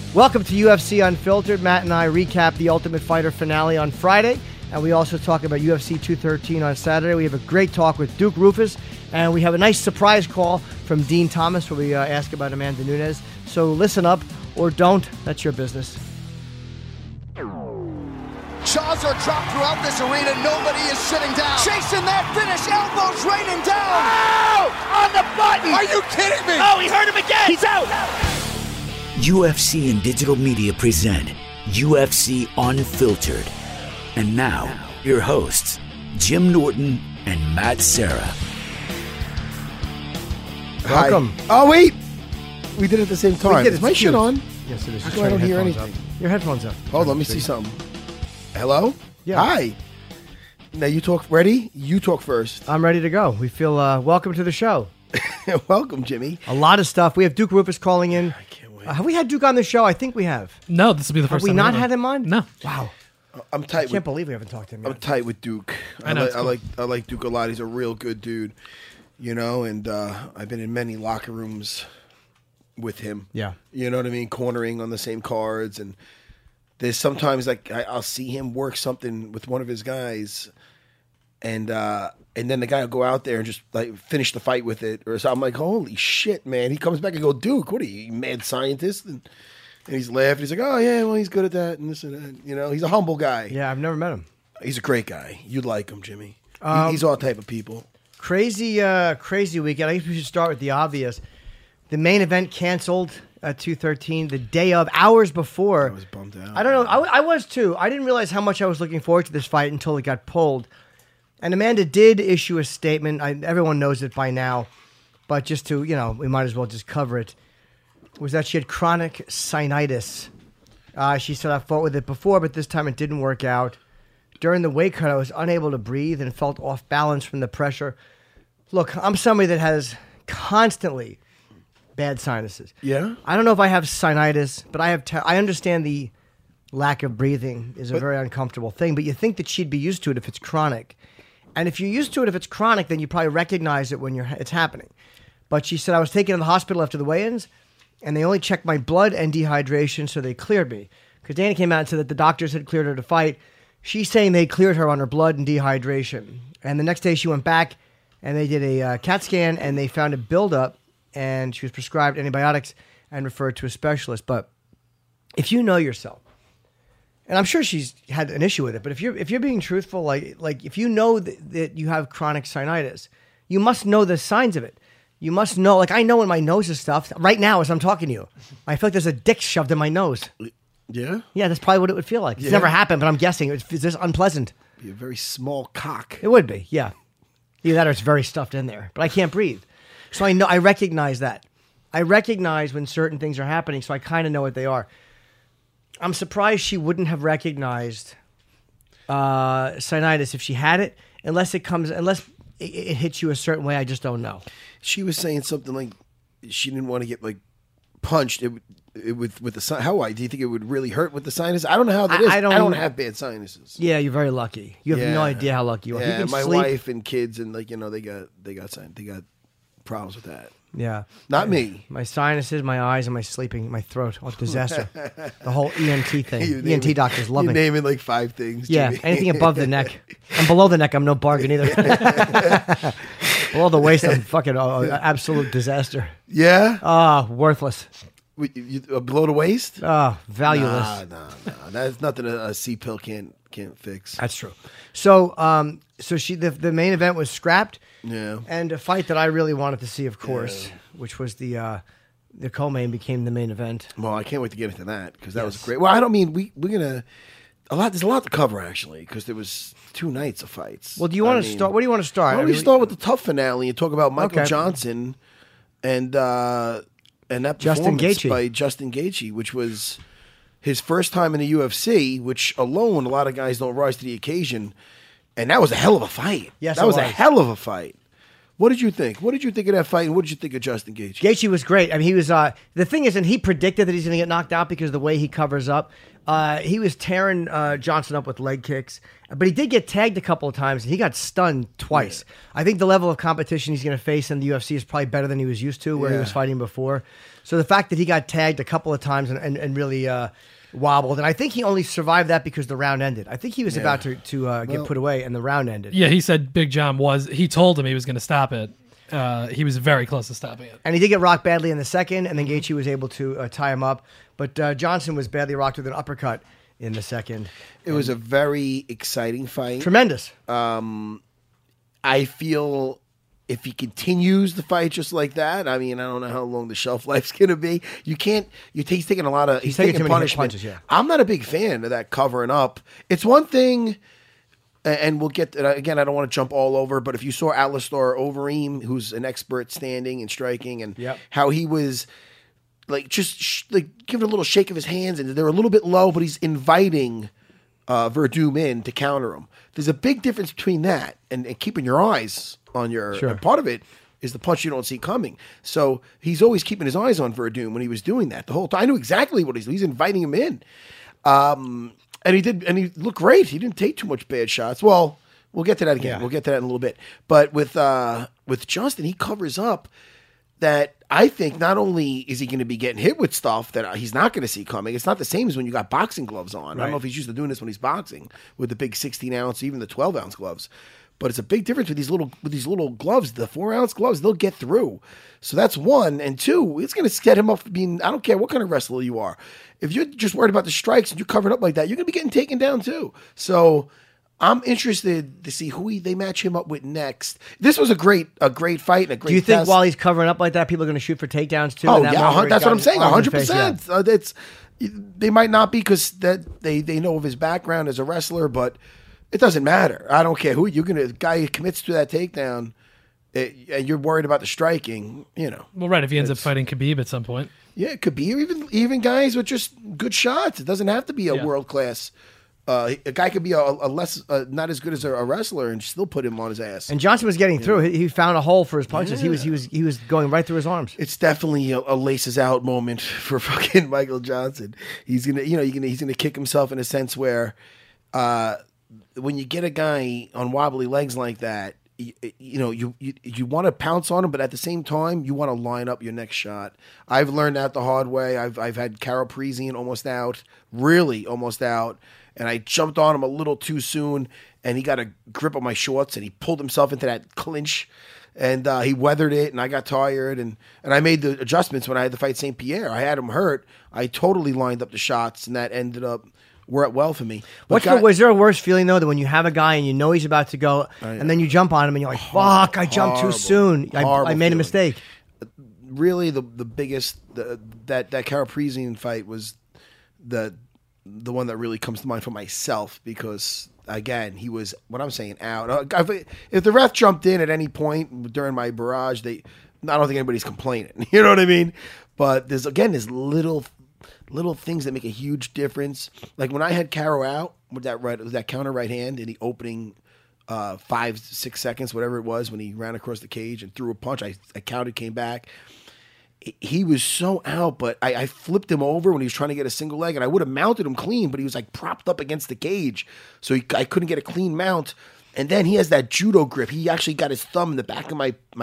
Welcome to UFC Unfiltered. Matt and I recap the Ultimate Fighter finale on Friday, and we also talk about UFC 213 on Saturday. We have a great talk with Duke Roufus, and we have a nice surprise call from Dean Thomas where we ask about Amanda Nunes. So listen up, or don't. That's your business. Jaws are dropped throughout this arena. Nobody is sitting down. Chasing that finish. Elbows raining down. Oh! On the button. Are you kidding me? Oh, he hurt him again. He's out. UFC and Digital Media present UFC Unfiltered. And now, your hosts, Jim Norton and Matt Serra. Welcome. Hi. Oh, wait. We did it at the same time. Is my shit on? Yes, it is. How come I don't hear anything? Your headphones up. Hold on, let me see something. Hello? Yeah. Hi. Now you talk. Ready? You talk first. I'm ready to go. We feel welcome to the show. Welcome, Jimmy. A lot of stuff. We have Duke Roufus calling in. I can't wait. Have we had Duke on the show? I think we have. No, this will be the first Have we time. not ever. had him on? No. Wow. I'm I tight can't with. believe we haven't talked to him I'm yet. tight with Duke. I know, it's cool. I like Duke a lot. He's a real good dude. You know, and I've been in many locker rooms with him. Yeah. You know what I mean? Cornering on the same cards, and there's sometimes like I'll see him work something with one of his guys, and then the guy will go out there and just like finish the fight with it, or so I'm like, holy shit, man! He comes back and go, Duke, what are you mad scientist? And he's laughing. He's like, oh yeah, well he's good at that and this and that. You know, he's a humble guy. Yeah, I've never met him. He's a great guy. You'd like him, Jimmy. He's all type of people. Crazy weekend. I guess we should start with the obvious. The main event canceled at 213 the day of, hours before. I was bummed out. I don't know. I was too. I didn't realize how much I was looking forward to this fight until it got pulled. And Amanda did issue a statement. Everyone knows it by now. But just to, we might as well just cover it. Was that she had chronic sinusitis. She said, I fought with it before, but this time it didn't work out. During the weight cut, I was unable to breathe and felt off balance from the pressure. Look, I'm somebody that has constantly bad sinuses. Yeah? I don't know if I have sinusitis, but I understand the lack of breathing is a very uncomfortable thing, but you think that she'd be used to it if it's chronic. And if you're used to it if it's chronic, then you probably recognize it when it's happening. But she said, I was taken to the hospital after the weigh-ins, and they only checked my blood and dehydration, so they cleared me. Because Dana came out and said that the doctors had cleared her to fight. She's saying they cleared her on her blood and dehydration. And the next day she went back, and they did a CAT scan, and they found a buildup, and she was prescribed antibiotics and referred to a specialist. But if you know yourself, and I'm sure she's had an issue with it, but if you're being truthful, like if you know that you have chronic sinusitis, you must know the signs of it. You must know, like I know when my nose is stuffed. Right now, as I'm talking to you, I feel like there's a dick shoved in my nose. Yeah? Yeah, that's probably what it would feel like. It's never happened, but I'm guessing it's just unpleasant. Be a very small cock. It would be, yeah. Either that or it's very stuffed in there. But I can't breathe. So I recognize that. I recognize when certain things are happening, so I kind of know what they are. I'm surprised she wouldn't have recognized sinusitis if she had it, unless it hits you a certain way. I just don't know. She was saying something like she didn't want to get like punched with the sinus. How do you think it would really hurt with the sinus? I don't know how that is. I don't have bad sinuses. Yeah, you're very lucky. You have no idea how lucky you are. Yeah, you can my sleep. wife and kids and they got problems with that. Yeah, Not me. My sinuses, my eyes, and my sleeping, my throat. Oh, disaster. The whole ENT thing. You ENT name- doctors love you me. naming like 5 things. Yeah, Jimmy. anything above the neck. And below the neck, I'm no bargain either. Below the waist, I'm fucking absolute disaster. Yeah? Worthless. Below the waist? Valueless. Nah. That's nothing a C-pill can't fix. That's true. So, the main event was scrapped. Yeah. And a fight that I really wanted to see, of course, which was the co-main became the main event. Well, I can't wait to get into that because that was great. Well, I don't mean we're gonna there's a lot to cover actually because there was 2 nights of fights. Well, do you want to start? What do you want to start? Why don't we start with the tough finale and talk about Michael Okay. Johnson and that Justin performance Gaethje. by Justin Gaethje, which was his first time in the UFC, which alone a lot of guys don't rise to the occasion. And that was a hell of a fight. Yes, that it was a was. hell of a fight. What did you think? What did you think of that fight, and what did you think of Justin Gaethje? Gaethje was great. I mean, he was. The thing is, and he predicted that he's going to get knocked out because of the way he covers up. He was tearing Johnson up with leg kicks, but he did get tagged a couple of times, and he got stunned twice. Yeah. I think the level of competition he's going to face in the UFC is probably better than he was used to, where he was fighting before. So the fact that he got tagged a couple of times and really wobbled, and I think he only survived that because the round ended. I think he was about to get put away, and the round ended. Yeah, he said Big John he told him he was going to stop it. He was very close to stopping it. And he did get rocked badly in the second, and then Gaethje was able to tie him up. But Johnson was badly rocked with an uppercut in the second. It was a very exciting fight. Tremendous. I feel if he continues the fight just like that, I mean, I don't know how long the shelf life's going to be. You can't. He's taking a lot of. He's taking too many punishment. punches, yeah. I'm not a big fan of that covering up. It's one thing, and we'll get again. I don't want to jump all over, but if you saw Alistair Overeem, who's an expert standing and striking, and how he was like just like giving a little shake of his hands, and they're a little bit low, but he's inviting Verdum in to counter him. There's a big difference between that and keeping your eyes on your part of it is the punch you don't see coming. So he's always keeping his eyes on Verdum when he was doing that the whole time. I knew exactly what he's inviting him in. And he did, and he looked great. He didn't take too much bad shots. Well, we'll get to that again. Yeah. We'll get to that in a little bit. But with Justin, he covers up that. I think not only is he going to be getting hit with stuff that he's not going to see coming, it's not the same as when you got boxing gloves on. I don't know if he's used to doing this when he's boxing with the big 16-ounce, even the 12-ounce gloves. But it's a big difference with these little gloves. The 4-ounce gloves, they'll get through. So that's one. And two, it's going to set him up being, I don't care what kind of wrestler you are. If you're just worried about the strikes and you're covered up like that, you're going to be getting taken down too. So I'm interested to see who they match him up with next. This was a great fight and a great Do you think test. while he's covering up like that, people are going to shoot for takedowns too? Oh, yeah, that's what I'm saying, 100%. They might not be because they know of his background as a wrestler, but it doesn't matter. I don't care who you're going to. The guy who commits to that takedown, and you're worried about the striking, Well, right, if he ends up fighting Khabib at some point. Yeah, it could be. Or even guys with just good shots. It doesn't have to be a world-class. A guy could be a less not as good as a wrestler and still put him on his ass. And Johnson was getting through. He found a hole for his punches. Yeah. He was going right through his arms. It's definitely a laces out moment for fucking Michael Johnson. He's gonna kick himself in a sense where when you get a guy on wobbly legs like that, you want to pounce on him, but at the same time, you want to line up your next shot. I've learned that the hard way. I've had Karol Parisian almost out, and I jumped on him a little too soon, and he got a grip on my shorts, and he pulled himself into that clinch, and he weathered it, and I got tired, and I made the adjustments when I had to fight St. Pierre. I had him hurt. I totally lined up the shots, and that ended up worked well for me. Was there a worse feeling, though, than when you have a guy and you know he's about to go, and then you jump on him, and you're like, fuck, I jumped too soon. I made a mistake. Really, the biggest, that Karol Parisian fight was the one that really comes to mind for myself because, again, he was, what I'm saying, out. If the ref jumped in at any point during my barrage, I don't think anybody's complaining. You know what I mean? But there's little things that make a huge difference. Like when I had Karol out with that counter right hand in the opening 5-6 seconds, whatever it was, when he ran across the cage and threw a punch, I counted, came back. He was so out, but I flipped him over when he was trying to get a single leg, and I would have mounted him clean, but he was like propped up against the cage, so I couldn't get a clean mount. And then he has that judo grip. He actually got his thumb in the back of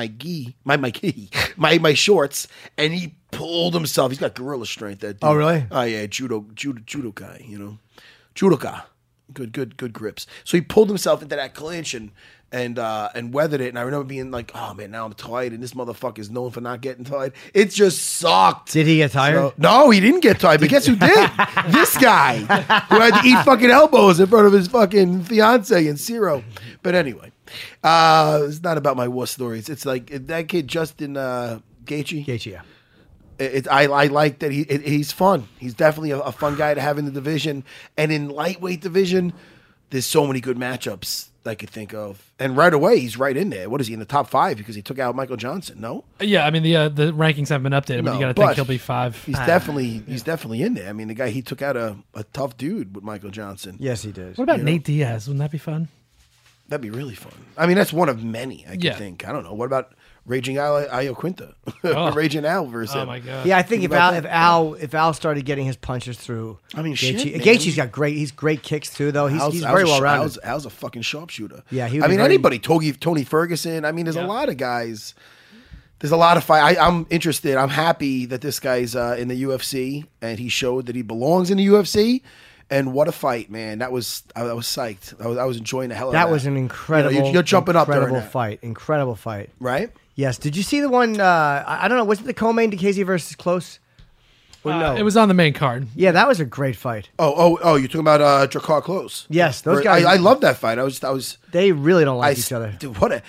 my shorts, and he pulled himself. He's got gorilla strength. That dude. Oh, really? Oh yeah, judo guy. Judoka. Good grips. So he pulled himself into that clinch and weathered it. And I remember being like, oh man, now I'm tired, and this motherfucker is known for not getting tired. It just sucked. Did he get tired? No, he didn't get tired. But guess who did? This guy who had to eat fucking elbows in front of his fucking fiance and Ciro. But anyway, it's not about my war stories. It's like that kid Justin Gaethje. Gaethje, yeah. I like that he's fun. He's definitely a fun guy to have in the division. And in lightweight division, there's so many good matchups I could think of. And right away, he's right in there. What is he, in the top 5 because he took out Michael Johnson? No. Yeah, I mean the rankings haven't been updated, but you got to think he'll be 5. He's definitely in there. I mean, the guy, he took out a tough dude with Michael Johnson. Yes, he did. What about Nate Diaz? Wouldn't that be fun? That'd be really fun. I mean, that's one of many I could think. I don't know. What about Raging Al Quinta? Raging Al versus him. Oh my god. Yeah, I think if Al started getting his punches through, I mean, Gaethje's got great kicks too, though. He's very well rounded. Al's a fucking sharpshooter. Yeah, anybody, Tony Ferguson. I mean, there's a lot of guys There's a lot of fight. I'm interested. I'm happy that this guy's in the UFC, and he showed that he belongs in the UFC. And what a fight, man! I was psyched. I was enjoying the hell out of that. That was an incredible, you're jumping up during incredible that. fight. Incredible fight. Right? Yes. Did you see the one? I don't know. Was it the co-main DeCasey versus Close? Or no? It was on the main card. Yeah, that was a great fight. Oh! You're talking about Drakkar Close? Yes, those guys. I love that fight. I was. They really don't like each other. Dude, what a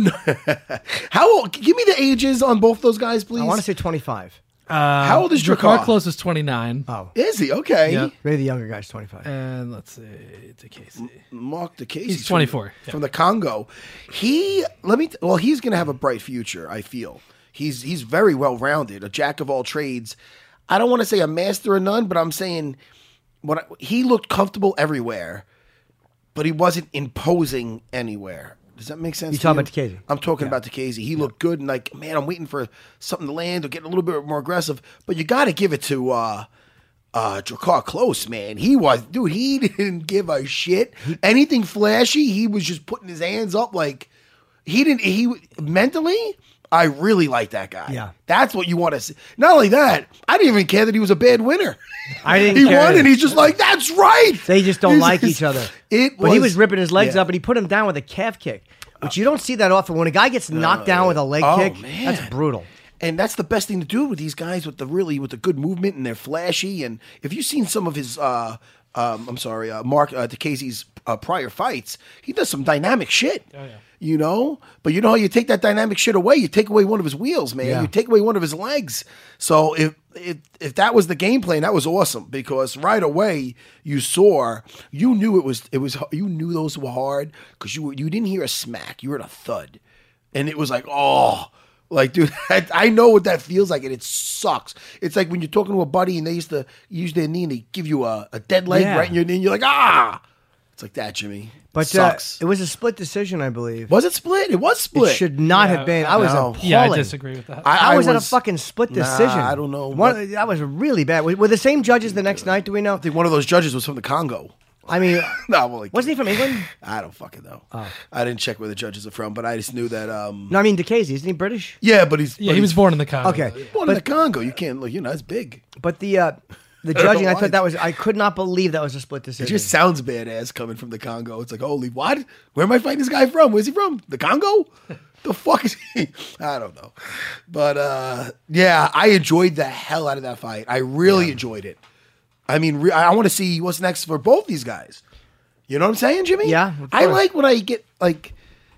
how old? Give me the ages on both those guys, please. I want to say 25. How old is Drakkar Drakkar? Close is 29. Oh, Is he okay? Yeah. maybe the younger guy's 25. And let's see, DeCasey. Mark DeCasey. He's 24. From the Congo. He's going to have a bright future. I feel he's very well rounded, a jack of all trades. I don't want to say a master of none, but I'm saying he looked comfortable everywhere, but he wasn't imposing anywhere. Does that make sense? You talking about DeCasey? I'm talking about DeCasey. He looked good, and like, man, I'm waiting for something to land or getting a little bit more aggressive. But you got to give it to Drakkar Close, man. He didn't give a shit. Anything flashy, he was just putting his hands up like mentally. I really like that guy. Yeah. That's what you want to see. Not only that, I didn't even care that he was a bad winner. I didn't He care won, either. and he's just like, that's right. They just don't like each other. But he was ripping his legs yeah. up, and he put him down with a calf kick, which you don't see that often. When a guy gets knocked down with a leg kick, man. that's brutal. And that's the best thing to do with these guys with the good movement, and they're flashy. And if you've seen some of his, Mark DeCasey's prior fights, he does some dynamic shit. Oh, yeah. You know? But you know how you take that dynamic shit away? You take away one of his wheels, man. Yeah. You take away one of his legs. So if that was the game plan, that was awesome, because right away you knew you knew those were hard, because you didn't hear a smack, you heard a thud, and it was like, oh. Like, dude, I know what that feels like, and it sucks. It's like when you're talking to a buddy and they used to use their knee and they give you a dead leg right in your knee, and you're like, ah! It's like that, Jimmy. But sucks. it was a split decision, I believe. Was it split? It was split. It should not have been. I was appalling. Yeah, I disagree with that. How was that a fucking split decision? I don't know. That was really bad. Were the same judges the next night? Do we know? I think one of those judges was from the Congo. I mean, No, well, like, wasn't he from England? I don't fucking know. I didn't check where the judges are from, but I just knew that. No, I mean DeCasey. Isn't he British? Yeah, but he was born in the Congo. Okay. born in the Congo. You can't look. It's big. But the judging, I why. thought I could not believe that was a split It decision. just sounds badass coming from the Congo. It's like, holy, what? Where am I fighting this guy from? Where's he from? The Congo? The fuck is he? I don't know. But yeah, I enjoyed the hell out of that fight. I really enjoyed it. I mean, I want to see what's next for both these guys. You know what I'm saying, Jimmy? Yeah, of I course. like when I get like,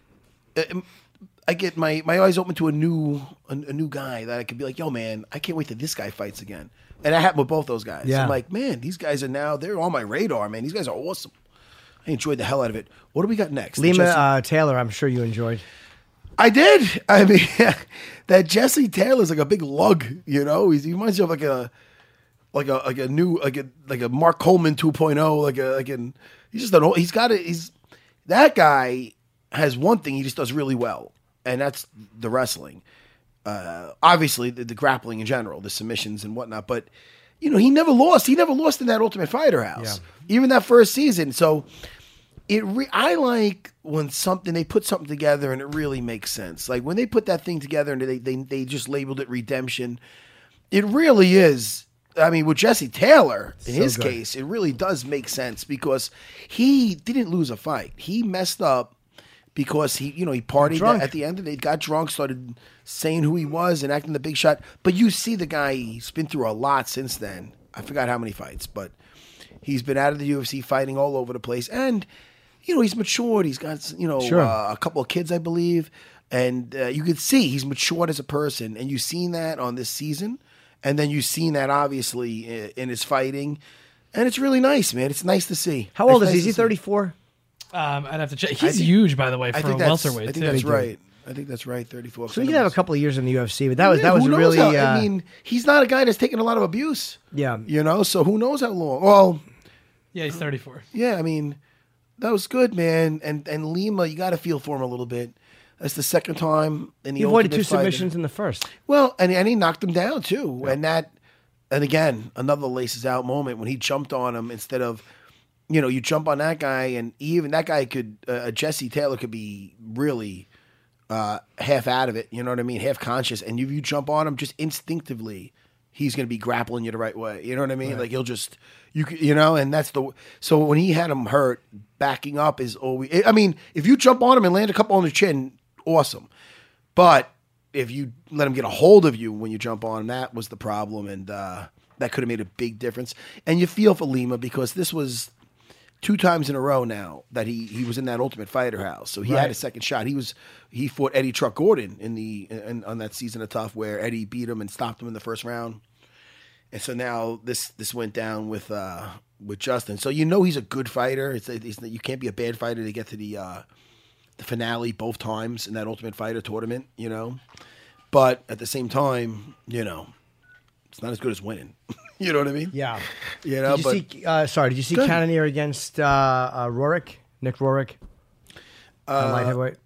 I get my eyes open to a new guy that I could be like, yo, man, I can't wait till this guy fights again. And that happened with both those guys. Yeah. I'm like, man, these guys they're on my radar, man. These guys are awesome. I enjoyed the hell out of it. What do we got next? Lima Taylor, I'm sure you enjoyed. I did. I mean, that Jesse Taylor's like a big lug. You know, he reminds you of like a Mark Coleman 2.0. That guy has one thing he just does really well, and that's the wrestling. Obviously, the grappling in general, the submissions and whatnot. But you know, he never lost. He never lost in that Ultimate Fighter house, even that first season. So I like when they put something together and it really makes sense. Like when they put that thing together and they just labeled it Redemption. It really is. I mean, with Jesse Taylor, in his case, it really does make sense, because he didn't lose a fight. He messed up because he partied at the end of it, got drunk, started saying who he was and acting the big shot. But you see the guy, he's been through a lot since then. I forgot how many fights, but he's been out of the UFC fighting all over the place. And, he's matured. He's got, a couple of kids, I believe. And you could see he's matured as a person. And you've seen that on this season. And then you've seen that, obviously, in his fighting. And it's really nice, man. It's nice to see. How old is he? Is he 34? I'd have to check. He's huge, by the way, for a welterweight. I think that's right. I think that's right, 34. So he could have a couple of years in the UFC, but that was who knows really... I mean, he's not a guy that's taken a lot of abuse. Yeah. So who knows how long. Well... Yeah, he's 34. Yeah, I mean, that was good, man. And Lima, you got to feel for him a little bit. That's the second time in the He avoided Ultimate 2 Fighter. submissions in the first. Well, and he knocked him down too. Yeah. And again, another laces out moment when he jumped on him instead of, you jump on that guy, and even that guy could, Jesse Taylor could be really half out of it, you know what I mean, half conscious, and if you jump on him just instinctively, he's going to be grappling you the right way. You know what I mean? Right. Like he'll just and that's so when he had him hurt, backing up is always. I mean, if you jump on him and land a couple on the chin, awesome. But if you let him get a hold of you when you jump on him, that was the problem, and that could have made a big difference. And you feel for Lima because this was 2 times in a row now that he was in that Ultimate Fighter house, so he had a second shot. He fought Eddie Truck Gordon on that Season of Tough where Eddie beat him and stopped him in the first round. And so now this went down with Justin. So he's a good fighter. You can't be a bad fighter to get to the finale both times in that Ultimate Fighter tournament, But at the same time, it's not as good as winning. You know what I mean? Yeah. Did you see Cannonier against Rorik? Nick Rorik? Light heavyweight?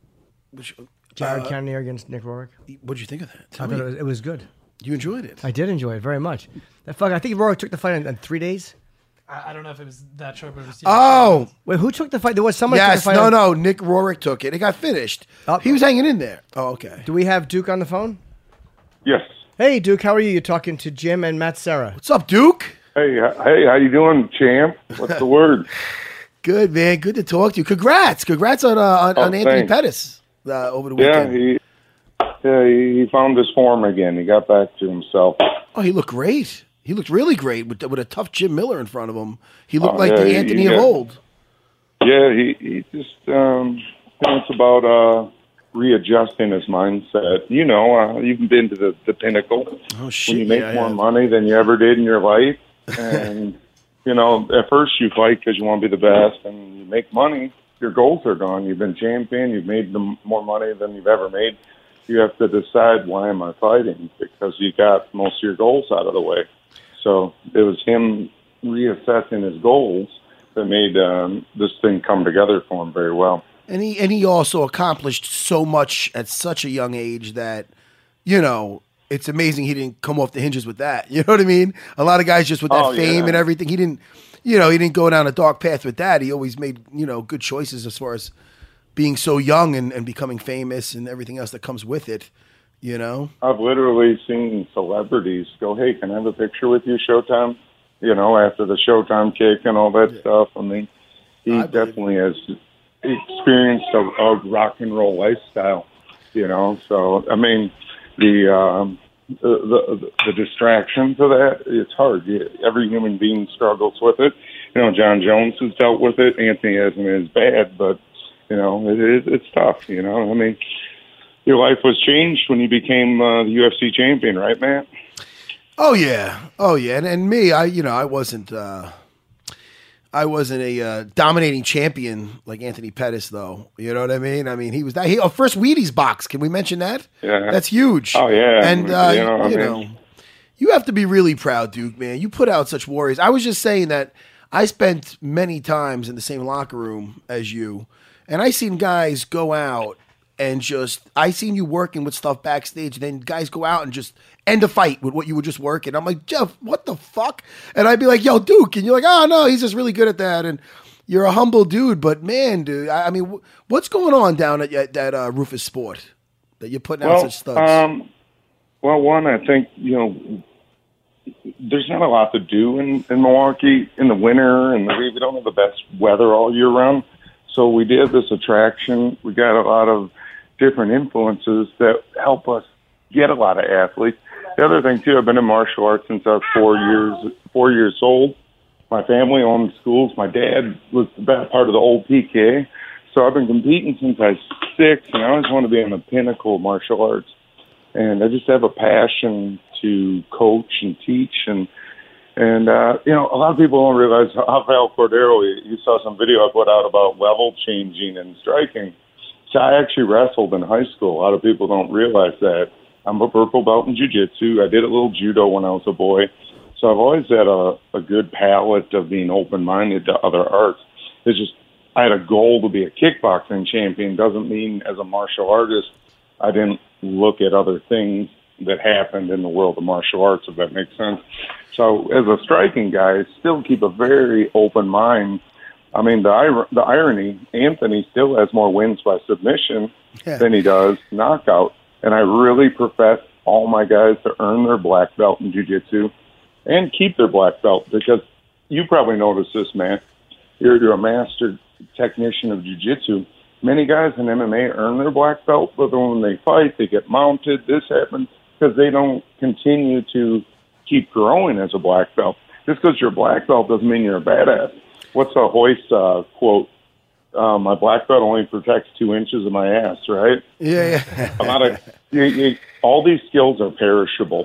Jared Cannonier against Nick Rorik? What did you think of that? I thought it was good. You enjoyed it? I did enjoy it very much. I think Rorik took the fight in 3 days. I don't know if it was that short, but it was. Oh! Wait, who took the fight? There was somebody Yes, took the fight. no, Nick Rorik took it. It got finished. He was hanging in there. Oh, okay. Do we have Duke on the phone? Yes. Hey, Duke, how are you? You're talking to Jim and Matt Serra. What's up, Duke? Hey, how you doing, champ? What's the word? Good, man. Good to talk to you. Congrats on Anthony thanks. Pettis over the weekend. He found his form again. He got back to himself. Oh, he looked great. He looked really great with a tough Jim Miller in front of him. He looked like the Anthony of old. Yeah, he just it's about readjusting his mindset. You've been to the pinnacle. Oh shit! When you make more money than you ever did in your life, and at first you fight because you want to be the best, and you make money. Your goals are gone. You've been champion. You've made more money than you've ever made. You have to decide, why am I fighting? Because you got most of your goals out of the way. So it was him reassessing his goals that made this thing come together for him very well. And he also accomplished so much at such a young age that, it's amazing he didn't come off the hinges with that. You know what I mean? A lot of guys just with that fame and everything, he didn't go down a dark path with that. He always made, good choices as far as being so young and becoming famous and everything else that comes with it, I've literally seen celebrities go, hey, can I have a picture with you, Showtime? After the Showtime kick and all that stuff. I mean, he definitely has experienced a rock and roll lifestyle, So, I mean, the distractions of that, it's hard. Every human being struggles with it. John Jones has dealt with it. Anthony hasn't as bad, but it's tough, I mean, your life was changed when you became the UFC champion, right, Matt? Oh yeah. And me, I wasn't a dominating champion like Anthony Pettis, though. You know what I mean? I mean, he was that. First Wheaties box. Can we mention that? Yeah. That's huge. Oh yeah. And you have to be really proud, Duke, man. You put out such warriors. I was just saying that I spent many times in the same locker room as you. And I seen guys go out and I seen you working with stuff backstage. And then guys go out and just end a fight with what you were just working. I'm like, Jeff, what the fuck? And I'd be like, yo, Duke. And you're like, oh, no, he's just really good at that. And you're a humble dude. But, man, dude, I mean, what's going on down at that Rufus Sport that you're putting out such studs? Well, one, I think, there's not a lot to do in Milwaukee in the winter. And we don't have the best weather all year round. So we did this attraction. We got a lot of different influences that help us get a lot of athletes. The other thing, too, I've been in martial arts since I was 4 years old. My family owned schools. My dad was the best part of the old PK. So I've been competing since I was 6, and I always want to be on the pinnacle of martial arts. And I just have a passion to coach and teach. And a lot of people don't realize how Val Cordero, you saw some video I put out about level changing and striking. So I actually wrestled in high school. A lot of people don't realize that. I'm a purple belt in jiu-jitsu. I did a little judo when I was a boy. So I've always had a good palette of being open-minded to other arts. It's just I had a goal to be a kickboxing champion. Doesn't mean as a martial artist I didn't look at other things that happened in the world of martial arts, if that makes sense. So as a striking guy, I still keep a very open mind. I mean, the irony, Anthony still has more wins by submission than he does knockout. And I really profess all my guys to earn their black belt in jiu-jitsu and keep their black belt, because you probably noticed this, man. You're a master technician of jiu-jitsu. Many guys in MMA earn their black belt, but then when they fight, they get mounted. This happens because they don't continue to keep growing as a black belt. Just because you're a black belt doesn't mean you're a badass. What's a Hoist quote? My black belt only protects 2 inches of my ass, right? Yeah. A lot of all these skills are perishable.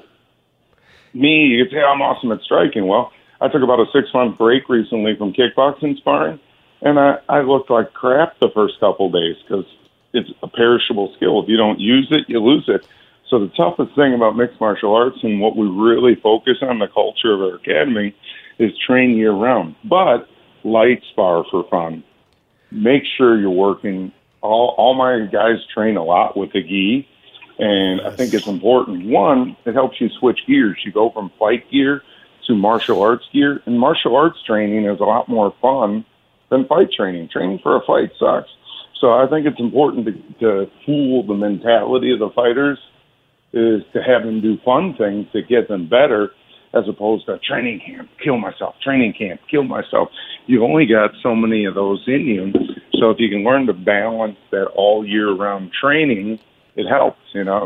Me, you could say I'm awesome at striking. Well, I took about a 6-month break recently from kickboxing sparring, and I looked like crap the first couple of days because it's a perishable skill. If you don't use it, you lose it. So the toughest thing about mixed martial arts and what we really focus on, the culture of our academy, is train year-round. But light spar for fun. Make sure you're working. All my guys train a lot with the gi, and I think it's important. One, it helps you switch gears. You go from fight gear to martial arts gear, and martial arts training is a lot more fun than fight training. Training for a fight sucks. So I think it's important to fool the mentality of the fighters, is to have them do fun things that get them better, as opposed to training camp, kill myself, training camp, kill myself. You've only got so many of those in you. So if you can learn to balance that all year round training, it helps.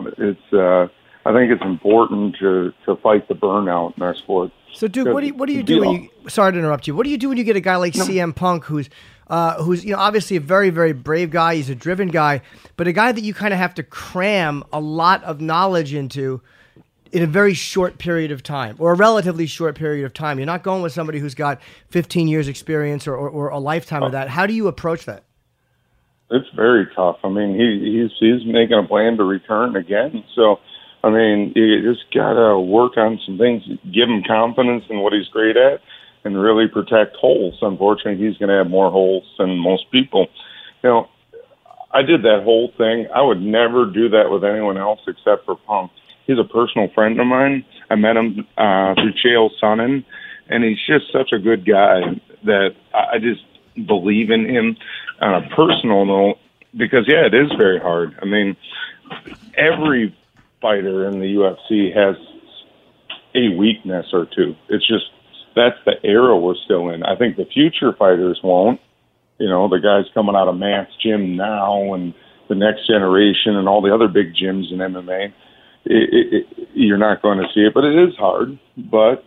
It's I think it's important to fight the burnout in our sport. So, Duke, what do you do when you? Sorry to interrupt you. What do you do when you get a guy like CM Punk, who's obviously a very, very brave guy. He's a driven guy, but a guy that you kind of have to cram a lot of knowledge into in a very short period of time, or a relatively short period of time. You're not going with somebody who's got 15 years experience or a lifetime of that. How do you approach that? It's very tough. I mean, he's making a plan to return again. So, I mean, you just got to work on some things, give him confidence in what he's great at, and really protect holes. Unfortunately, he's going to have more holes than most people. I did that whole thing. I would never do that with anyone else except for Punk. He's a personal friend of mine. I met him through Chael Sonnen, and he's just such a good guy that I just believe in him on a personal note, because, it is very hard. I mean, every fighter in the UFC has a weakness or two. It's just, that's the era we're still in. I think the future fighters won't. The guys coming out of Matt's gym now and the next generation and all the other big gyms in MMA, you're not going to see it, but it is hard. But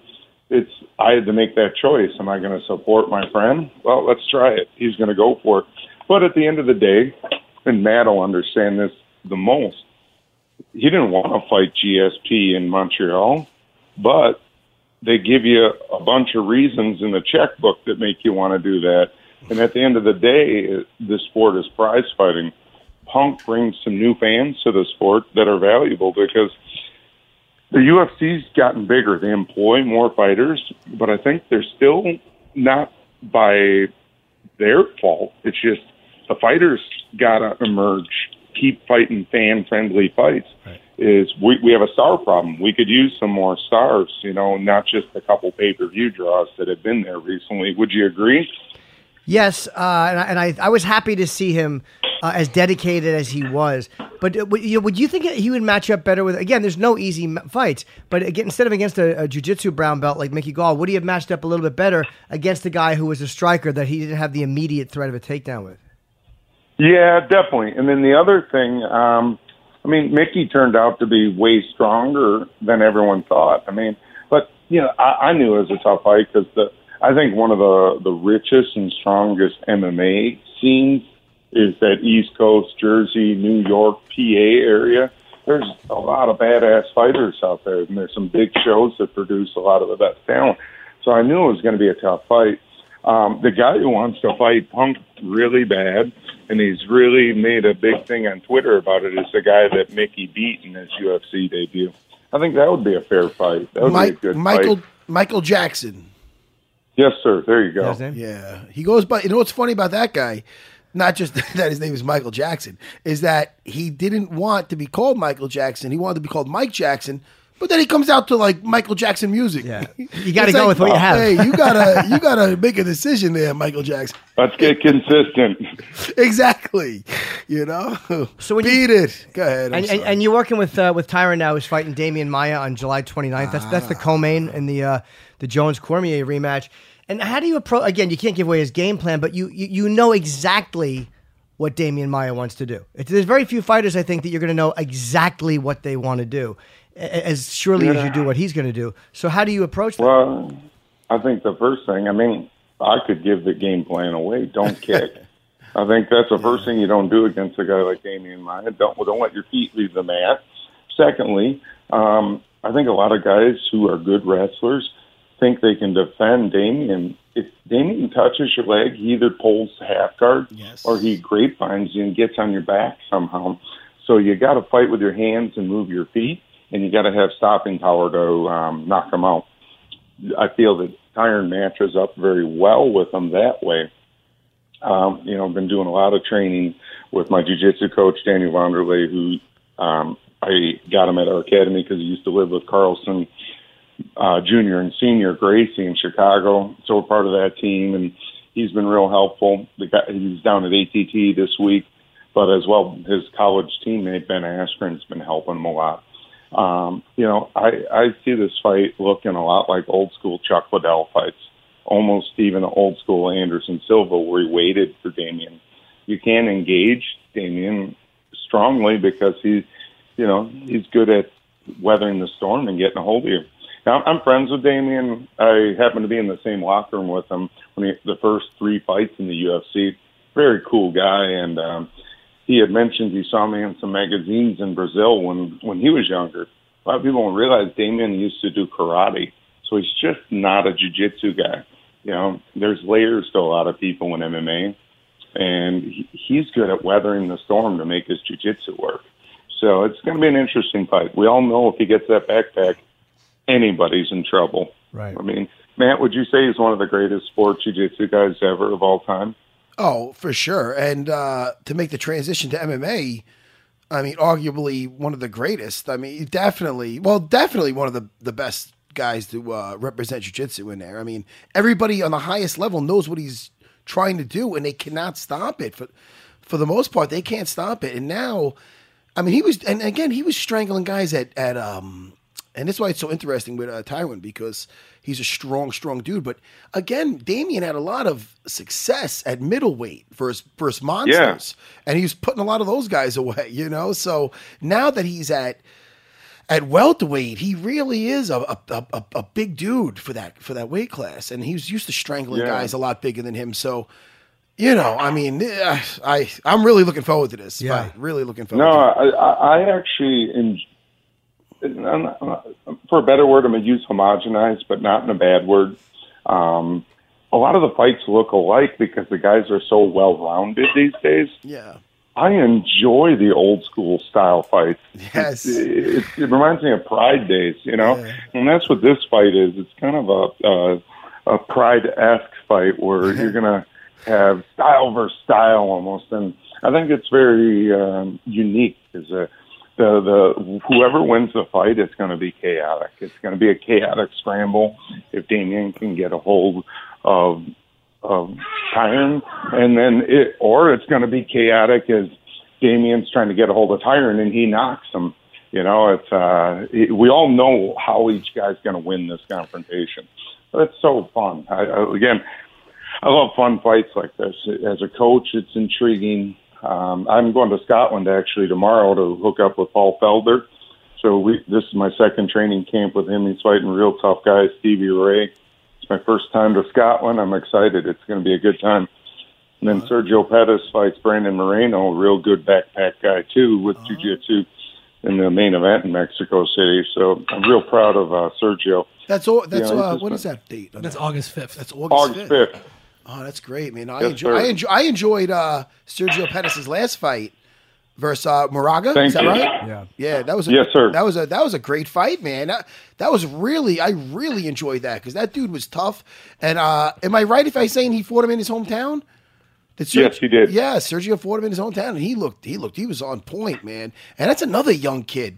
I had to make that choice. Am I going to support my friend? Well, let's try it. He's going to go for it. But at the end of the day, and Matt will understand this the most, he didn't want to fight GSP in Montreal, but they give you a bunch of reasons in the checkbook that make you want to do that. And at the end of the day, the sport is prize fighting. Punk brings some new fans to the sport that are valuable, because the UFC's gotten bigger. They employ more fighters, but I think they're still not by their fault. It's just the fighters got to emerge, keep fighting fan-friendly fights. Right. We have a star problem. We could use some more stars, not just a couple pay-per-view draws that have been there recently. Would you agree? Yes, and I was happy to see him as dedicated as he was. But would you think he would match up better with? Again, there's no easy fights. But again, instead of against a jiu-jitsu brown belt like Mickey Gall, would he have matched up a little bit better against a guy who was a striker that he didn't have the immediate threat of a takedown with? Yeah, definitely. And then the other thing, Mickey turned out to be way stronger than everyone thought. But I knew it was a tough fight because I think one of the richest and strongest MMA scenes is that East Coast, Jersey, New York, PA area. There's a lot of badass fighters out there, and there's some big shows that produce a lot of the best talent. So I knew it was going to be a tough fight. The guy who wants to fight Punk really bad, and he's really made a big thing on Twitter about it, is the guy that Mickey beat in his UFC debut. I think that would be a fair fight. That would be a good fight. Michael Jackson. Yes, sir. There you go. Yeah. He goes by, what's funny about that guy, not just that his name is Michael Jackson, is that he didn't want to be called Michael Jackson. He wanted to be called Mike Jackson, But then he comes out to like Michael Jackson music. Yeah, you got to go with what you have. Hey, you gotta make a decision there, Michael Jackson. Let's get consistent. Exactly. You know. So when beat it. Go ahead. And you're working with Tyron now, who's fighting Damian Maia on July 29th. That's the co-main in the Jones Cormier rematch. And how do you approach? Again, you can't give away his game plan, but you know exactly what Damian Maia wants to do. There's very few fighters, I think, that you're going to know exactly what they want to do, as surely as you do what he's going to do. So how do you approach that? Well, I think the first thing, I could give the game plan away. Don't kick. I think that's the first thing you don't do against a guy like Damian Maia. Don't let your feet leave the mat. Secondly, I think a lot of guys who are good wrestlers think they can defend Damian. If Damian touches your leg, he either pulls half guard or he grapevines you and gets on your back somehow. So you got to fight with your hands and move your feet, and you got to have stopping power to knock him out. I feel that Tyron matches up very well with him that way. I've been doing a lot of training with my jiu-jitsu coach, Daniel Vanderlei, who I got him at our academy because he used to live with Carlson Jr. and Senior Gracie in Chicago. So we're part of that team, and he's been real helpful. He's down at ATT this week, but as well, his college teammate, Ben Askren's been helping him a lot. I see this fight looking a lot like old school Chuck Liddell fights, almost even old school Anderson Silva, where he waited for Damian. You can't engage Damian strongly because he's good at weathering the storm and getting a hold of you. Now, I'm friends with Damian. I happen to be in the same locker room with him when the first 3 fights in the UFC. Very cool guy, and he had mentioned he saw me in some magazines in Brazil when he was younger. A lot of people don't realize Damian used to do karate, so he's just not a jiu-jitsu guy. There's layers to a lot of people in MMA, and he's good at weathering the storm to make his jiu-jitsu work. So it's going to be an interesting fight. We all know if he gets that backpack, anybody's in trouble. Right. Matt, would you say he's one of the greatest sport jiu-jitsu guys ever of all time? Oh, for sure. And to make the transition to MMA, arguably one of the greatest. Definitely one of the best guys to represent jiu-jitsu in there. Everybody on the highest level knows what he's trying to do, and they cannot stop it. For the most part, they can't stop it. And now, he was strangling guys at and that's why it's so interesting with Tyron, because he's a strong dude. But again, Damian had a lot of success at middleweight versus monsters, and he was putting a lot of those guys away. So now that he's at welterweight, he really is a big dude for that weight class, and he was used to strangling guys a lot bigger than him. So, I'm really looking forward to this fight. Really looking forward. to it. I actually. For a better word, I'm going to use homogenized, but not in a bad word. A lot of the fights look alike because the guys are so well-rounded these days. Yeah. I enjoy the old school style fights. Yes. It reminds me of Pride days, Yeah. And that's what this fight is. It's kind of a Pride-esque fight where you're going to have style versus style almost. And I think it's very unique because the whoever wins the fight, it's going to be chaotic. It's going to be a chaotic scramble if Damian can get a hold of Tyron, and then it's going to be chaotic as Damian's trying to get a hold of Tyron and he knocks him. We all know how each guy's going to win this confrontation. But it's so fun. I love fun fights like this. As a coach, it's intriguing. I'm going to Scotland actually tomorrow to hook up with Paul Felder. So this is my second training camp with him. He's fighting real tough guys, Stevie Ray. It's my first time to Scotland. I'm excited. It's going to be a good time. And then Sergio Pettis fights Brandon Moreno, a real good backpack guy too, with jiu-jitsu in the main event in Mexico City. So I'm real proud of Sergio. What is that date? That's August 5th. That's August 5th. 5th. Oh, that's great, man. Yes, sir. I enjoyed Sergio Pettis' last fight versus Moraga. Thank Is that you. right? Yeah. That was Yes, sir. That was a great fight, man. That was really, I really enjoyed that because that dude was tough. And am I right if I'm saying he fought him in his hometown? Yes, he did. Yeah, Sergio fought him in his hometown, and he was on point, man. And that's another young kid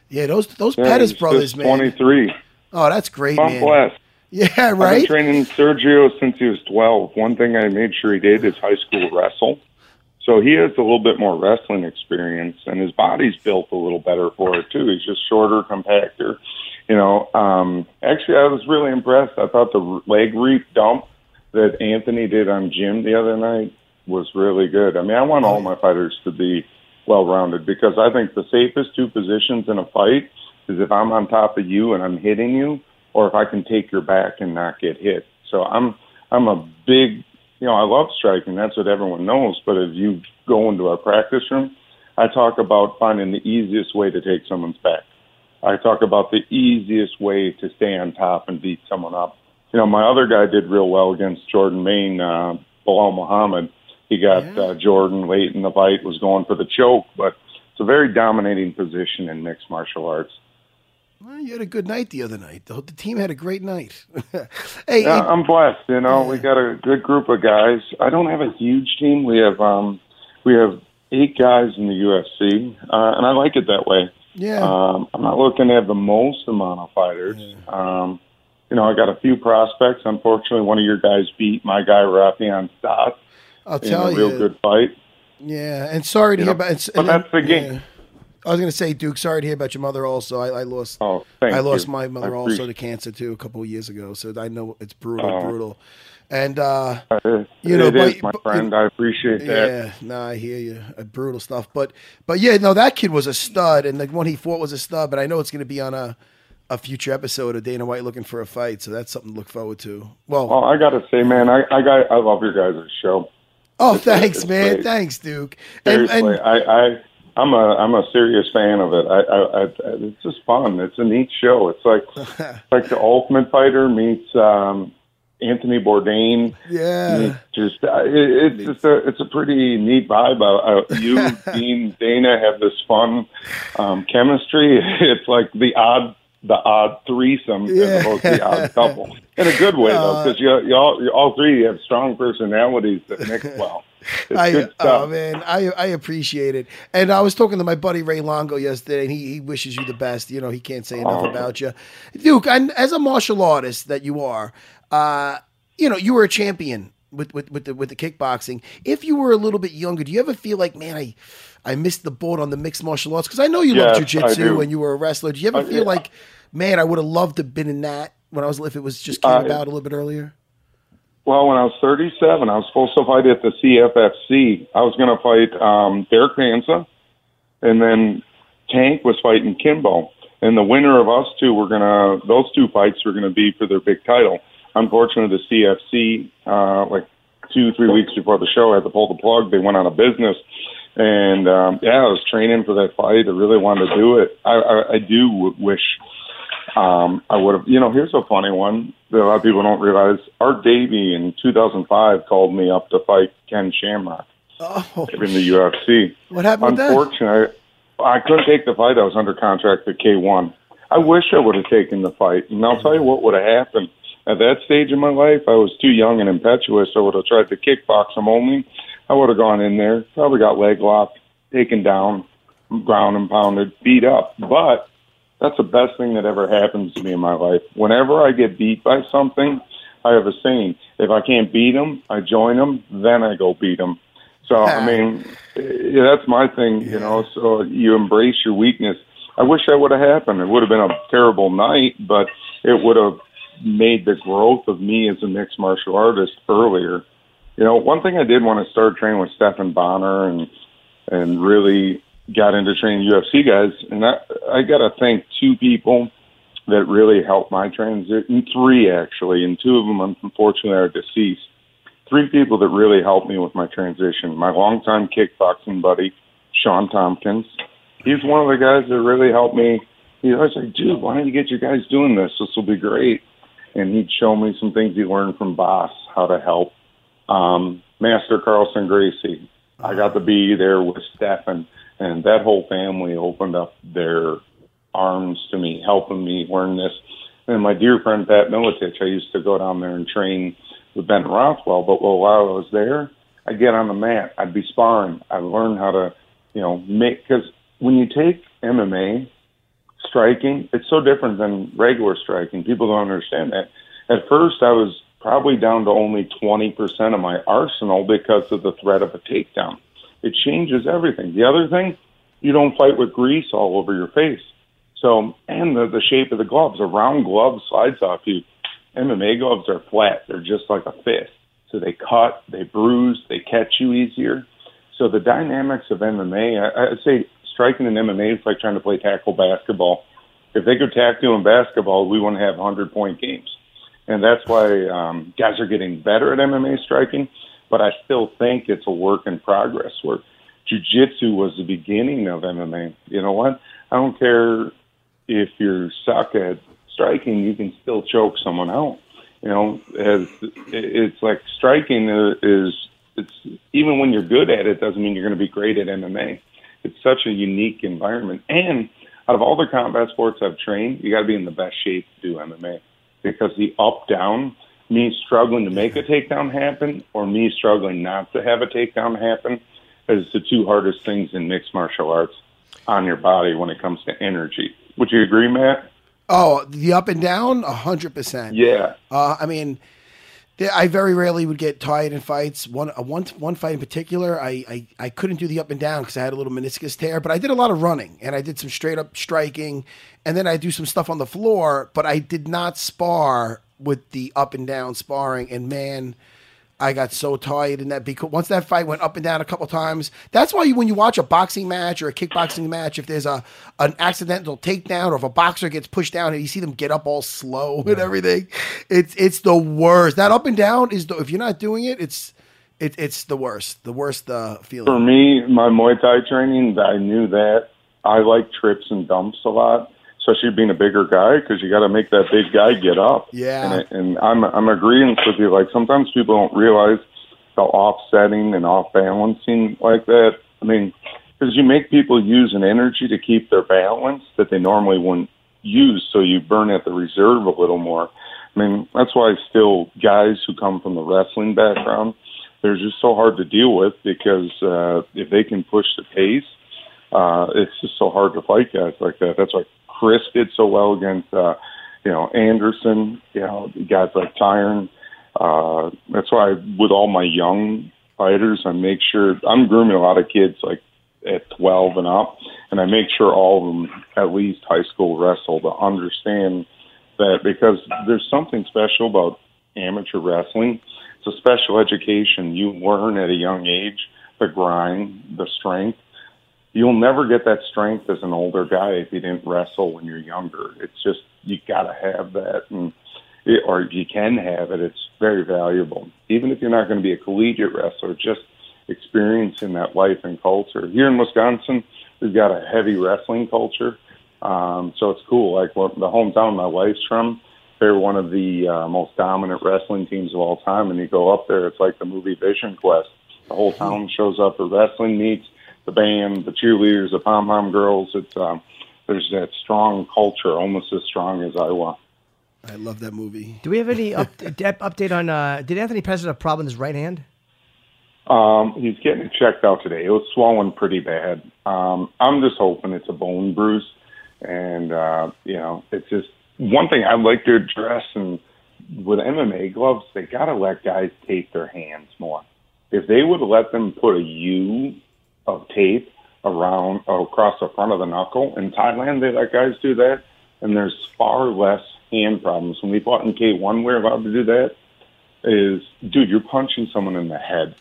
Yeah, those Yeah, Pettis he's brothers, just man. 23. Oh, that's great, I'm man. blessed. Yeah, I've right. been training Sergio since he was 12. One thing I made sure he did is high school wrestle. So he has a little bit more wrestling experience, and his body's built a little better for it, too. He's just shorter, compactor. Actually, I was really impressed. I thought the leg reap dump that Anthony did on Jim the other night was really good. I mean, I want all my fighters to be well-rounded because I think the safest two positions in a fight is if I'm on top of you and I'm hitting you, or if I can take your back and not get hit. So I'm a big, I love striking. That's what everyone knows. But if you go into our practice room, I talk about finding the easiest way to take someone's back. I talk about the easiest way to stay on top and beat someone up. My other guy did real well against Jordan Main, Bilal Muhammad. He got Jordan late in the fight, was going for the choke, but it's a very dominating position in mixed martial arts. Well, you had a good night the other night. The team had a great night. I'm blessed. We got a good group of guys. I don't have a huge team. We have 8 guys in the UFC, and I like it that way. Yeah. I'm not looking to have the most amount of fighters. Yeah. I got a few prospects. Unfortunately, one of your guys beat my guy Rafian Stotts. I'll tell you, a real good fight. Yeah, and sorry to hear about it. But that's the game. Yeah. I was going to say, Duke, sorry to hear about your mother also. I lost I lost my mother also to cancer, too, a couple of years ago. So I know it's brutal. And, it is, my friend. I appreciate that. Yeah, no, I hear you. Brutal stuff. But yeah, no, that kid was a stud, and the one he fought was a stud. But I know it's going to be on a future episode of Dana White looking for a fight, so that's something to look forward to. Well, I got to say, man, I love your guys' show. Oh, thanks, man. Great. Thanks, Duke. Seriously, I'm a serious fan of it. It's just fun. It's a neat show. It's like the Ultimate Fighter meets Anthony Bourdain. Yeah, it's a pretty neat vibe. You, Dean, Dana have this fun chemistry. It's like the odd threesome as opposed to the odd couple. In a good way, though, because you all three have strong personalities that mix well. Good stuff. Oh, man, I appreciate it. And I was talking to my buddy Ray Longo yesterday, and he wishes you the best. He can't say enough about you. Duke, and as a martial artist that you are, you were a champion with the kickboxing. If you were a little bit younger, do you ever feel like, man, I missed the boat on the mixed martial arts? Because I know you love jiu-jitsu and you were a wrestler. Do you ever feel like, man, I would have loved to have been in that if it was just came about a little bit earlier? Well, when I was 37, I was supposed to fight at the CFFC. I was going to fight Derek Manza, and then Tank was fighting Kimbo. And the winner of us two those two fights were going to be for their big title. Unfortunately, the CFC, 2-3 weeks before the show, had to pull the plug. They went out of business. And, I was training for that fight. I really wanted to do it. I do wish I would have. Here's a funny one that a lot of people don't realize. Art Davey in 2005 called me up to fight Ken Shamrock in the UFC. What happened with that? Unfortunately, I couldn't take the fight. I was under contract at K1. I wish I would have taken the fight. And I'll tell you what would have happened. At that stage in my life, I was too young and impetuous. I would have tried to kickbox him only. I would have gone in there, probably got leg locked, taken down, ground and pounded, beat up. But that's the best thing that ever happens to me in my life. Whenever I get beat by something, I have a saying. If I can't beat them, I join them, then I go beat them. So, I mean, that's my thing, so you embrace your weakness. I wish that would have happened. It would have been a terrible night, but it would have made the growth of me as a mixed martial artist earlier. One thing I did want to start training with Stephan Bonner and really got into training UFC guys, and I got to thank 2 people that really helped my transition. 3 actually, and 2 of them unfortunately are deceased. 3 people that really helped me with my transition. My longtime kickboxing buddy, Sean Tompkins. He's one of the guys that really helped me. He was like, dude, why don't you get your guys doing this? This will be great. And he'd show me some things he learned from Boss, how to help. Master Carlson Gracie. I got to be there with Stephan, and that whole family opened up their arms to me, helping me learn this. And my dear friend Pat Miletich, I used to go down there and train with Ben Rothwell, but while I was there, I'd get on the mat. I'd be sparring. I'd learn how to, make, because when you take MMA striking, it's so different than regular striking. People don't understand that. At first, I was probably down to only 20% of my arsenal because of the threat of a takedown. It changes everything. The other thing, you don't fight with grease all over your face. So, and the shape of the gloves, a round glove slides off you. MMA gloves are flat. They're just like a fist. So they cut, they bruise, they catch you easier. So the dynamics of MMA, I'd say striking in MMA is like trying to play tackle basketball. If they could tackle in basketball, we wouldn't have 100-point games. And that's why guys are getting better at MMA striking, but I still think it's a work in progress where jiu-jitsu was the beginning of MMA. You know what? I don't care if you suck at striking, you can still choke someone out. You know, it's like striking it's even when you're good at it doesn't mean you're going to be great at MMA. It's such a unique environment. And out of all the combat sports I've trained, you got to be in the best shape to do MMA because the up-down, me struggling to make a takedown happen or me struggling not to have a takedown happen is the two hardest things in mixed martial arts on your body when it comes to energy. Would you agree, Matt? Oh, the up and down, 100%. Yeah. I mean, I very rarely would get tired in fights. One fight in particular, I couldn't do the up and down because I had a little meniscus tear, but I did a lot of running and I did some straight up striking, and then I do some stuff on the floor, but I did not spar with the up and down sparring. And man, I got so tired in that because once that fight went up and down a couple times, that's why when you watch a boxing match or a kickboxing match, if there's an accidental takedown or if a boxer gets pushed down and you see them get up all slow and everything, it's the worst. That up and down is if you're not doing it, it's the worst feeling. For me, my Muay Thai training, I knew that I like trips and dumps a lot. Especially being a bigger guy, because you got to make that big guy get up. Yeah. And I'm agreeing with you. Like sometimes people don't realize how offsetting and off balancing like that. I mean, because you make people use an energy to keep their balance that they normally wouldn't use, so you burn at the reserve a little more. I mean, that's why still guys who come from the wrestling background, they're just so hard to deal with because if they can push the pace, it's just so hard to fight guys like that. That's why Chris did so well against, Anderson, guys like Tyron. That's why with all my young fighters, I make sure I'm grooming a lot of kids like at 12 and up, and I make sure all of them at least high school wrestle to understand that because there's something special about amateur wrestling. It's a special education. You learn at a young age the grind, the strength. You'll never get that strength as an older guy if you didn't wrestle when you're younger. It's just, you got to have that, or you can have it. It's very valuable. Even if you're not going to be a collegiate wrestler, just experiencing that life and culture. Here in Wisconsin, we've got a heavy wrestling culture, so it's cool. Like the hometown my wife's from, they're one of the most dominant wrestling teams of all time, and you go up there, it's like the movie Vision Quest. The whole town shows up for wrestling meets. The band, the cheerleaders, the pom-pom girls. It's there's that strong culture, almost as strong as Iowa. I love that movie. Do we have any update on? Did Anthony Pettis have a problem with his right hand? He's getting it checked out today. It was swollen pretty bad. I'm just hoping it's a bone bruise, and it's just one thing I'd like to address. And with MMA gloves, they got to let guys tape their hands more. If they would let them put a U of tape across the front of the knuckle. In Thailand, they let guys do that, and there's far less hand problems. When we fought in K1, we're allowed to do that. Dude, you're punching someone in the head.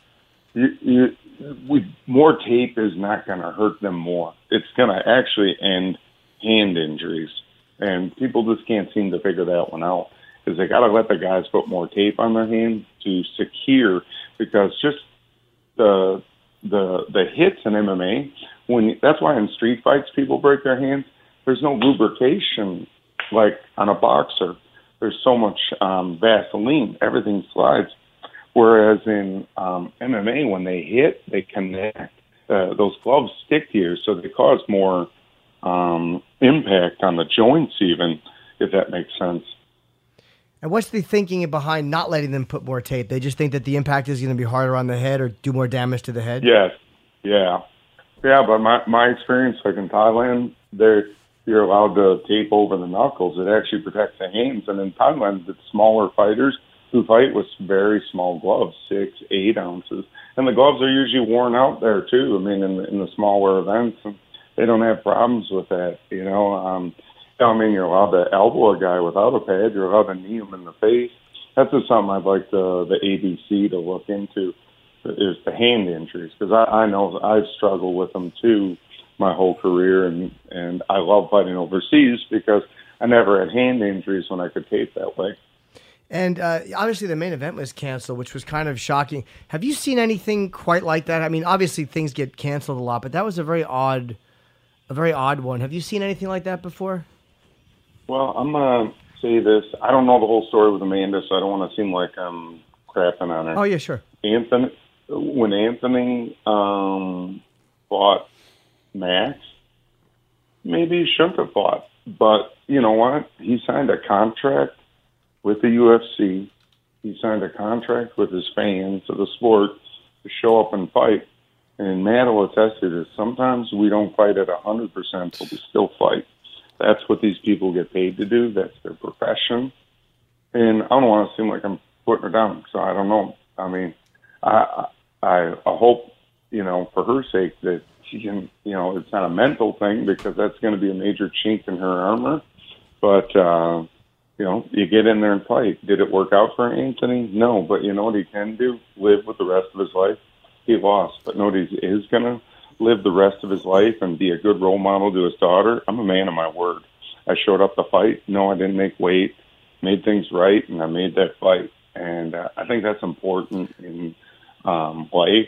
More tape is not going to hurt them more. It's going to actually end hand injuries, and people just can't seem to figure that one out. Because they got to let the guys put more tape on their hands to secure, because just the hits in MMA, that's why in street fights people break their hands. There's no lubrication like on a boxer. There's so much Vaseline, everything slides. Whereas in MMA, when they hit, they connect. Those gloves stick to you, so they cause more impact on the joints even, if that makes sense. And what's the thinking behind not letting them put more tape? They just think that the impact is going to be harder on the head or do more damage to the head? Yes. Yeah. But my experience, like in Thailand, you're allowed to tape over the knuckles. It actually protects the hands. And in Thailand, the smaller fighters who fight with very small gloves, 6, 8 ounces. And the gloves are usually worn out there, too. I mean, in the smaller events, and they don't have problems with that, you know. I mean, you're allowed to elbow a guy without a pad. You're allowed to knee him in the face. That's just something I'd like the ABC to look into, is the hand injuries. Because I know I've struggled with them, too, my whole career, and I love fighting overseas because I never had hand injuries when I could tape that way. And obviously the main event was canceled, which was kind of shocking. Have you seen anything quite like that? I mean, obviously things get canceled a lot, but that was a very odd one. Have you seen anything like that before? Well, I'm going to say this. I don't know the whole story with Amanda, so I don't want to seem like I'm crapping on her. Oh, yeah, sure. When Anthony fought Max, maybe he shouldn't have fought. But you know what? He signed a contract with the UFC. He signed a contract with his fans of the sport to show up and fight. And Matt will attest to this. Sometimes we don't fight at 100%, but we still fight. That's what these people get paid to do. That's their profession. And I don't want to seem like I'm putting her down, so I don't know. I mean, I hope, you know, for her sake that she can, you know, it's not a mental thing because that's going to be a major chink in her armor. But, you know, you get in there and fight. Did it work out for Anthony? No, but you know what he can do? Live with the rest of his life. He lost, but no, he is going to live the rest of his life and be a good role model to his daughter. I'm a man of my word. I showed up to fight. No, I didn't make weight. Made things right, and I made that fight. And I think that's important in life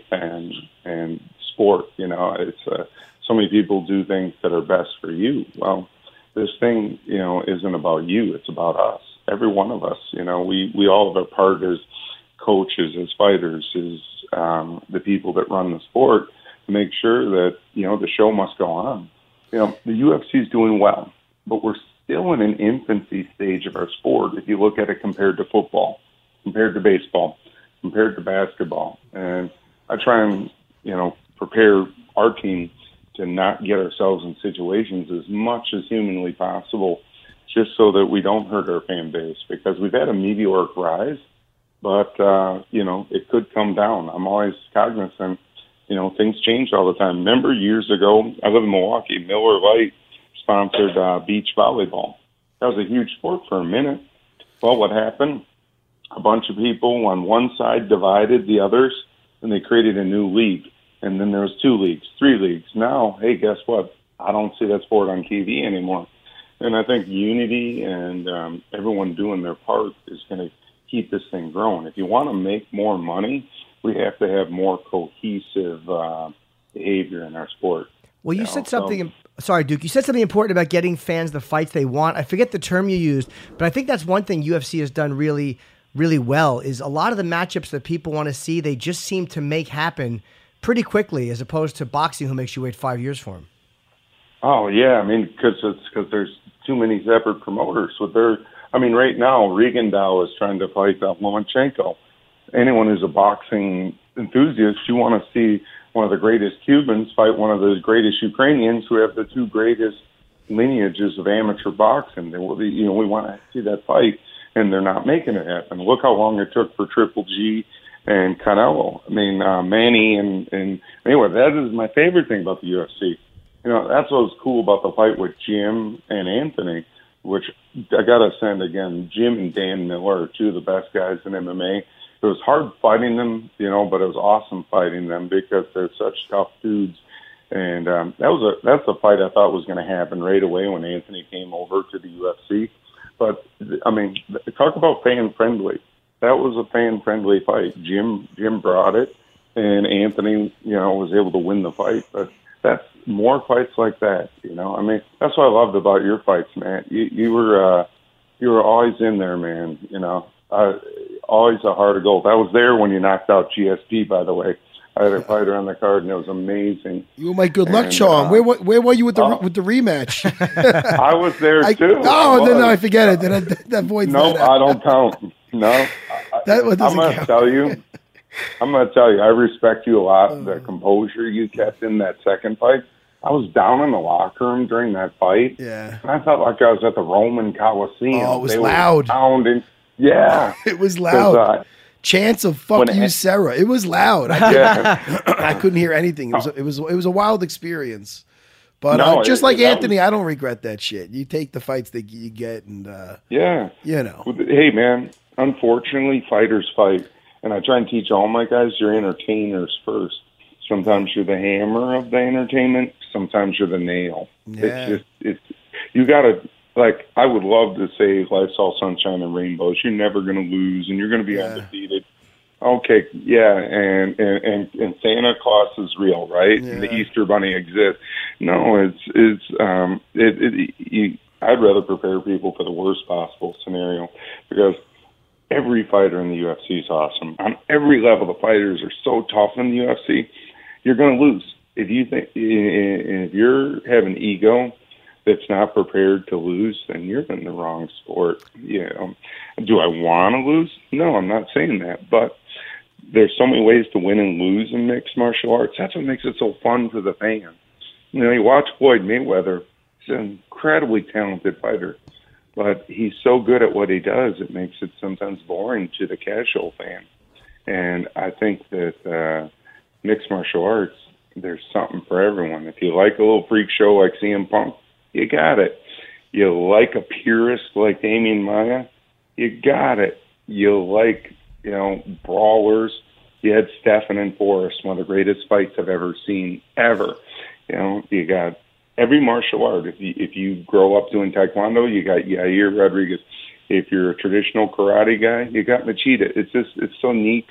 and sport. You know, it's so many people do things that are best for you. Well, this thing, you know, isn't about you. It's about us. Every one of us. You know, we all have a part as coaches, as fighters, as the people that run the sport to make sure that, you know, the show must go on. You know, the UFC is doing well, but we're still in an infancy stage of our sport. If you look at it compared to football, compared to baseball, compared to basketball. And I try and, you know, prepare our team to not get ourselves in situations as much as humanly possible, just so that we don't hurt our fan base, because we've had a meteoric rise, but, you know, it could come down. I'm always cognizant, you know, things change all the time. Remember years ago, I live in Milwaukee, Miller Lite sponsored beach volleyball. That was a huge sport for a minute. Well, what happened? A bunch of people on one side divided the others, and they created a new league. And then there was 2 leagues, 3 leagues. Now, hey, guess what? I don't see that sport on TV anymore. And I think unity and everyone doing their part is going to keep this thing growing. If you want to make more money, we have to have more cohesive behavior in our sport. Well, you said something. Sorry, Duke. You said something important about getting fans the fights they want. I forget the term you used, but I think that's one thing UFC has done really, really well. Is a lot of the matchups that people want to see, they just seem to make happen pretty quickly, as opposed to boxing, who makes you wait 5 years for them. Oh yeah, I mean, because there's too many separate promoters. Right now, Rigondeaux is trying to fight Lomachenko. Anyone who's a boxing enthusiast, you want to see one of the greatest Cubans fight one of the greatest Ukrainians, who have the 2 greatest lineages of amateur boxing. We want to see that fight, and they're not making it happen. Look how long it took for Triple G and Canelo. I mean, Manny and anyway, that is my favorite thing about the UFC. You know, that's what was cool about the fight with Jim and Anthony, which I got to send again. Jim and Dan Miller are 2 of the best guys in MMA. It was hard fighting them, you know, but it was awesome fighting them because they're such tough dudes. And that's a fight I thought was going to happen right away when Anthony came over to the UFC. But, I mean, talk about fan-friendly. That was a fan-friendly fight. Jim brought it, and Anthony, you know, was able to win the fight. But that's more fights like that, you know. I mean, that's what I loved about your fights, man. You were always in there, man, you know. Always a heart of gold. I was there when you knocked out GSP, by the way. I had a fighter on the card, and it was amazing. You were my good luck charm. Where were you with the rematch? I was there too. No, I forget it. That voids no, that out. I don't count. No, I'm going to tell you. I respect you a lot. The composure you kept in that second fight. I was down in the locker room during that fight. Yeah. And I felt like I was at the Roman Coliseum. Oh, it was they loud. Were pounding. Yeah. It was loud. Chants of "fuck you, it, Sarah." It was loud. I couldn't hear anything. It was a wild experience. But just like Anthony, I don't regret that shit. You take the fights that you get, and yeah, you know. Hey, man. Unfortunately, fighters fight, and I try and teach all my guys: you're entertainers first. Sometimes you're the hammer of the entertainment. Sometimes you're the nail. Yeah. You gotta. Like, I would love to say life's all sunshine and rainbows. You're never going to lose, and you're going to be undefeated. Okay, yeah, and Santa Claus is real, right? Yeah. And the Easter Bunny exists. No, I'd rather prepare people for the worst possible scenario, because every fighter in the UFC is awesome. On every level, the fighters are so tough in the UFC. You're going to lose if you're having ego that's not prepared to lose, then you're in the wrong sport. You know, do I want to lose? No, I'm not saying that. But there's so many ways to win and lose in mixed martial arts. That's what makes it so fun for the fan. You know, you watch Floyd Mayweather. He's an incredibly talented fighter, but he's so good at what he does, it makes it sometimes boring to the casual fan. And I think that mixed martial arts, there's something for everyone. If you like a little freak show like CM Punk, you got it. You like a purist like Damian Maia, you got it. You like, brawlers. You had Stephan and Forrest, one of the greatest fights I've ever seen, ever. You got every martial art. If you grow up doing Taekwondo, you got Yair Rodriguez. If you're a traditional karate guy, you got Machida. It's so neat.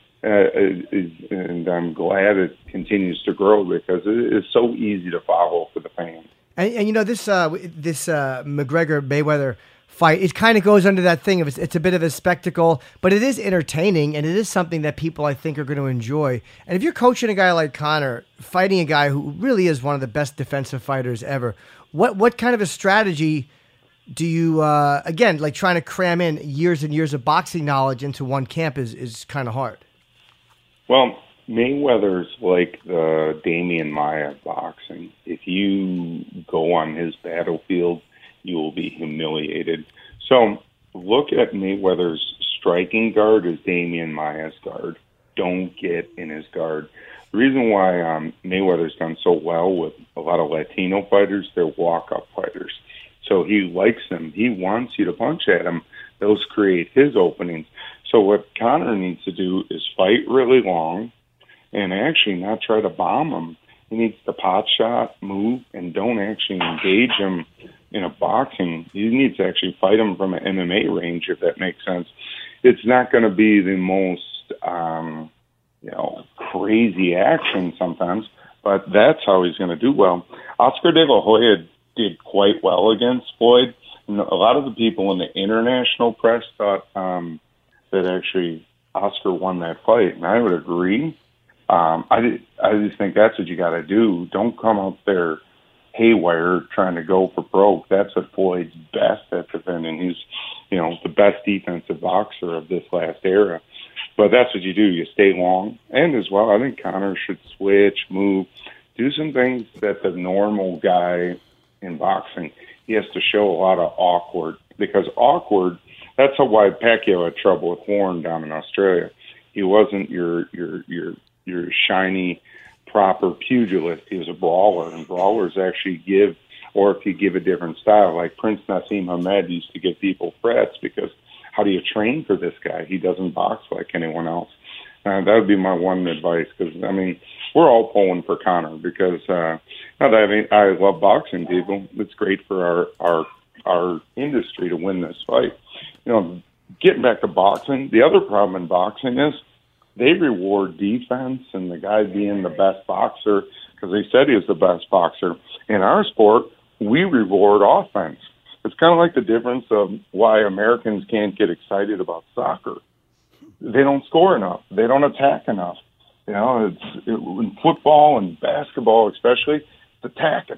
And I'm glad it continues to grow, because it is so easy to follow for the fans. And this McGregor Mayweather fight, it kind of goes under that thing of it's a bit of a spectacle, but it is entertaining, and it is something that people, I think, are going to enjoy. And if you're coaching a guy like Conor, fighting a guy who really is one of the best defensive fighters ever, what kind of a strategy do you again, like trying to cram in years and years of boxing knowledge into one camp is kind of hard? Well, Mayweather's like the Damian Maia boxing. If you go on his battlefield, you will be humiliated. So look at Mayweather's striking guard as Damian Maia's guard. Don't get in his guard. The reason why Mayweather's done so well with a lot of Latino fighters, they're walk-up fighters. So he likes them. He wants you to punch at him. Those create his openings. So what Conor needs to do is fight really long, and actually not try to bomb him. He needs to pot shot, move, and don't actually engage him in a boxing. He needs to actually fight him from an MMA range, if that makes sense. It's not going to be the most, crazy action sometimes, but that's how he's going to do well. Oscar De La Hoya did quite well against Floyd. And a lot of the people in the international press thought that actually Oscar won that fight, and I would agree. I just think that's what you got to do. Don't come out there haywire trying to go for broke. That's what Floyd's best at defending. He's, the best defensive boxer of this last era. But that's what you do. You stay long. And as well, I think Conor should switch, move, do some things that the normal guy in boxing, he has to show a lot of awkward. Because awkward, that's why Pacquiao had trouble with Warren down in Australia. He wasn't your shiny, proper pugilist. He was a brawler, and brawlers actually give, or if you give a different style, like Prince Nassim Hamed used to give people threats because how do you train for this guy? He doesn't box like anyone else. That would be my one advice, because, we're all pulling for Conor because I love boxing people. It's great for our industry to win this fight. Getting back to boxing, the other problem in boxing is they reward defense and the guy being the best boxer because they said he was the best boxer. In our sport, we reward offense. It's kind of like the difference of why Americans can't get excited about soccer. They don't score enough. They don't attack enough. In football and basketball especially, it's attack.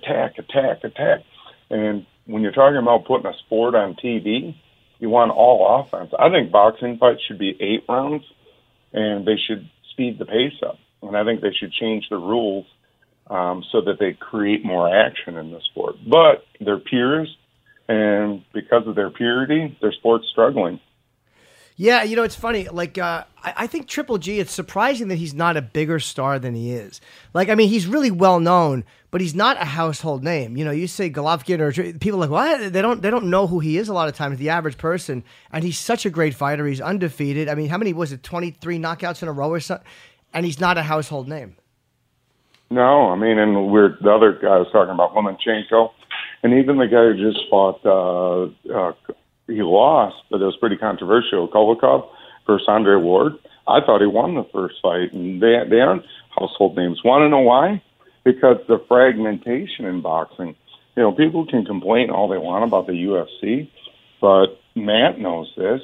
And when you're talking about putting a sport on TV, you want all offense. I think boxing fights should be 8 rounds, and they should speed the pace up. And I think they should change the rules so that they create more action in the sport. But they're peers, and because of their purity, their sport's struggling. Yeah, it's funny. Like, I think Triple G, it's surprising that he's not a bigger star than he is. Like, I mean, he's really well known, but he's not a household name. You say Golovkin, or people are like, what? They don't know who he is a lot of times, the average person. And he's such a great fighter. He's undefeated. I mean, how many was it? 23 knockouts in a row or something? And he's not a household name. No, I mean, and the other guy was talking about Lomachenko, and even the guy who just fought, he lost, but it was pretty controversial, Kovalkov versus Andre Ward. I thought he won the first fight, and they aren't household names. Want to know why? Because the fragmentation in boxing. People can complain all they want about the UFC, but Matt knows this.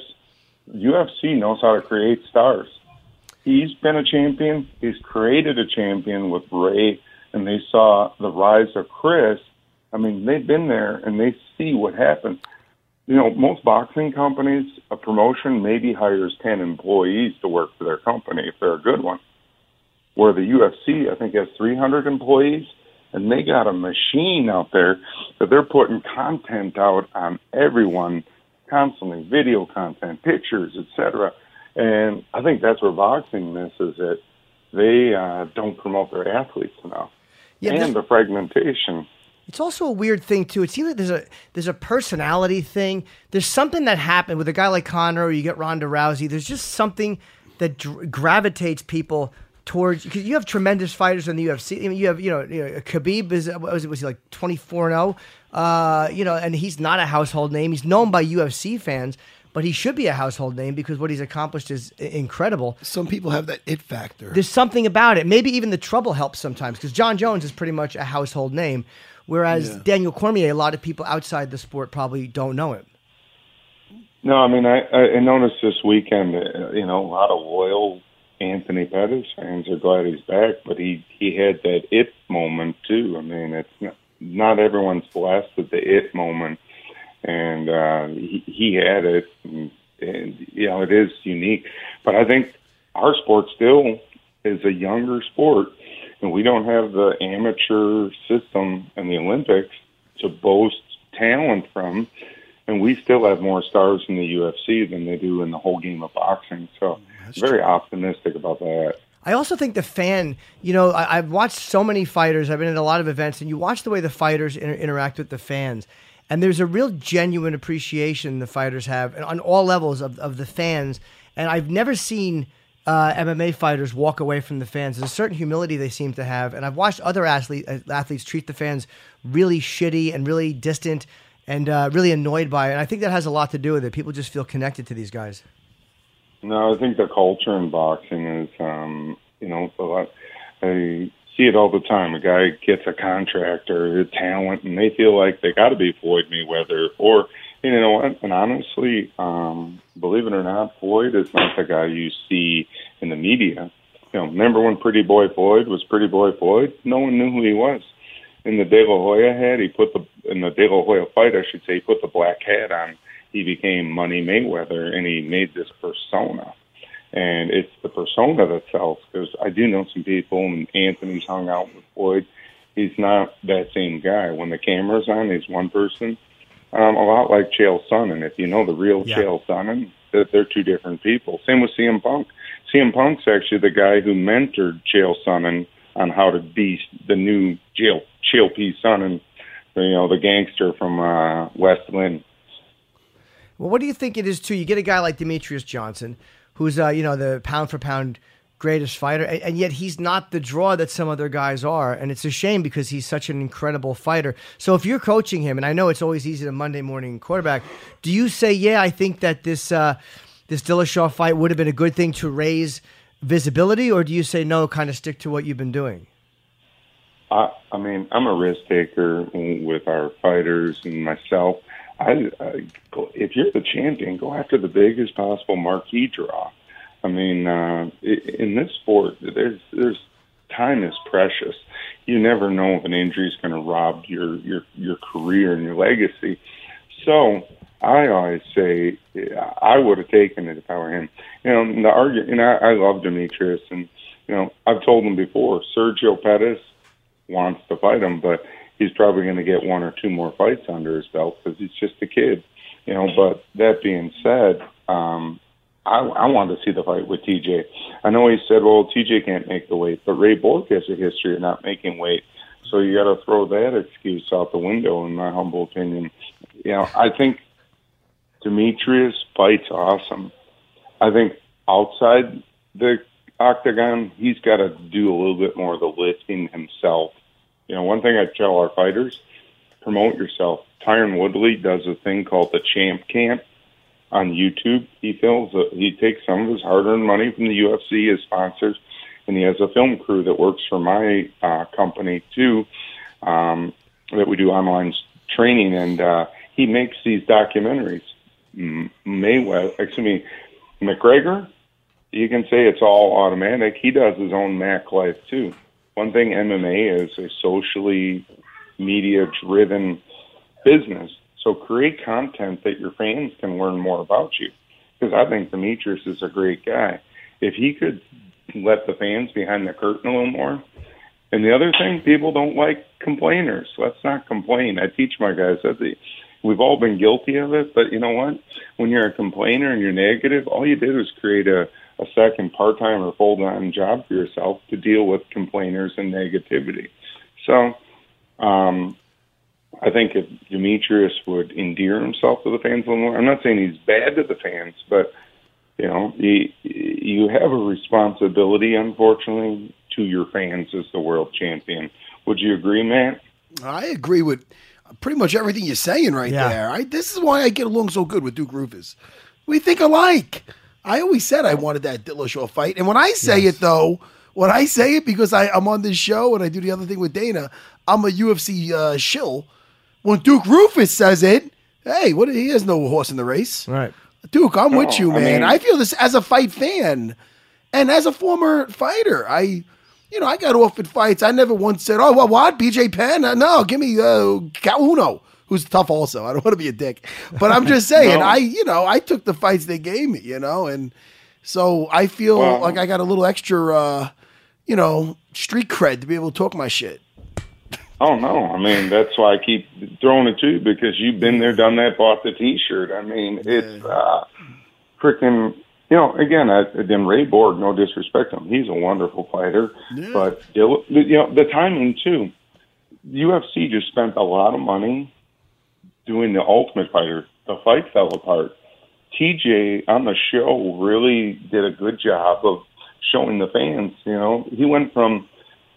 UFC knows how to create stars. He's been a champion. He's created a champion with Ray, and they saw the rise of Chris. I mean, they've been there, and they see what happens. Most boxing companies, a promotion maybe hires 10 employees to work for their company if they're a good one. Where the UFC, I think, has 300 employees, and they got a machine out there that they're putting content out on everyone constantly, video content, pictures, etc. And I think that's where boxing misses it. They don't promote their athletes enough. Yeah, and the fragmentation. It's also a weird thing, too. It seems like there's a personality thing. There's something that happened with a guy like Conor, or you get Ronda Rousey. There's just something that gravitates people towards, because you have tremendous fighters in the UFC. I mean, you have, Khabib was he like 24-0? And he's not a household name. He's known by UFC fans, but he should be a household name because what he's accomplished is incredible. Some people have that it factor. There's something about it. Maybe even the trouble helps sometimes, because John Jones is pretty much a household name. Whereas Daniel Cormier, a lot of people outside the sport probably don't know him. No, I mean, I noticed this weekend, a lot of loyal Anthony Pettis fans are glad he's back, but he had that it moment too. I mean, it's not everyone's blessed with the it moment, and he had it, and it is unique. But I think our sport still is a younger sport. And we don't have the amateur system in the Olympics to boast talent from. And we still have more stars in the UFC than they do in the whole game of boxing. So I'm very optimistic about that. I also think the fan, I've watched so many fighters. I've been at a lot of events, and you watch the way the fighters interact with the fans. And there's a real genuine appreciation the fighters have on all levels of the fans. And I've never seen MMA fighters walk away from the fans. There's a certain humility they seem to have, and I've watched other athletes treat the fans really shitty and really distant and really annoyed by it. And I think that has a lot to do with it. People just feel connected to these guys. No, I think the culture in boxing is, a lot. I see it all the time. A guy gets a contract or a talent, and they feel like they got to be Floyd Mayweather or. You know what? And honestly, believe it or not, Floyd is not the guy you see in the media. Remember when Pretty Boy Floyd was Pretty Boy Floyd? No one knew who he was. In the De La Hoya hat, in the De La Hoya fight, I should say, he put the black hat on. He became Money Mayweather, and he made this persona. And it's the persona that sells, because I do know some people, and Anthony's hung out with Floyd. He's not that same guy. When the camera's on, he's one person. A lot like Chael Sonnen. If you know the real Chael Sonnen, they're two different people. Same with CM Punk. CM Punk's actually the guy who mentored Chael Sonnen on how to be the new Chael P. Sonnen, the gangster from West Lynn. Well, what do you think it is, too? You get a guy like Demetrius Johnson, who's, the pound-for-pound greatest fighter, and yet he's not the draw that some other guys are, and it's a shame because he's such an incredible fighter. So if you're coaching him, and I know it's always easy to Monday morning quarterback, do you say, I think that this Dillashaw fight would have been a good thing to raise visibility, or do you say no, kind of stick to what you've been doing? I mean, I'm a risk taker with our fighters and myself. If you're the champion, go after the biggest possible marquee draw. I mean, in this sport, there's time is precious. You never know if an injury is going to rob your career and your legacy. So I always say I would have taken it if I were him. The argument. I love Demetrius, and I've told him before. Sergio Pettis wants to fight him, but he's probably going to get 1 or 2 more fights under his belt because he's just a kid, you know. But that being said, I wanted to see the fight with TJ. I know he said, well, TJ can't make the weight, but Ray Borg has a history of not making weight. So you got to throw that excuse out the window, in my humble opinion. You know, I think Demetrius fights awesome. I think outside the octagon, he's got to do a little bit more of the lifting himself. You know, one thing I tell our fighters, promote yourself. Tyron Woodley does a thing called the Champ Camp on YouTube. He takes some of his hard-earned money from the UFC, his sponsors, and he has a film crew that works for my company too, that we do online training, and he makes these documentaries. McGregor, you can say it's all automatic. He does his own Mac life too. One thing, MMA is a socially media-driven business. So create content that your fans can learn more about you. Because I think Demetrius is a great guy. If he could let the fans behind the curtain a little more. And the other thing, people don't like complainers. Let's not complain. I teach my guys that we've all been guilty of it, but you know what? When you're a complainer and you're negative, all you did was create a second part-time or full-time job for yourself to deal with complainers and negativity. So I think if Demetrius would endear himself to the fans a little more, I'm not saying he's bad to the fans, but you know, you have a responsibility, unfortunately, to your fans as the world champion. Would you agree, Matt? I agree with pretty much everything you're saying right there. This is why I get along so good with Duke Roufus. We think alike. I always said I wanted that Dillashaw fight. And when I say it, though, when I say it because I'm on this show and I do the other thing with Dana, I'm a UFC shill. When Duke Roufus says it, hey, he has no horse in the race. Right. Duke, I'm with you, man. I feel this as a fight fan and as a former fighter. I got offered fights. I never once said, oh, well, what? BJ Penn? No, give me Uno, who's tough also. I don't want to be a dick. But I'm just saying, I took the fights they gave me, and so I feel like I got a little extra, street cred to be able to talk my shit. Oh, no. I mean, that's why I keep throwing it to you, because you've been there, done that, bought the T-shirt. I mean, it's freaking, again, Ray Borg, no disrespect to him. He's a wonderful fighter. Yeah. But, the timing, too. UFC just spent a lot of money doing the Ultimate Fighter. The fight fell apart. TJ on the show really did a good job of showing the fans, he went from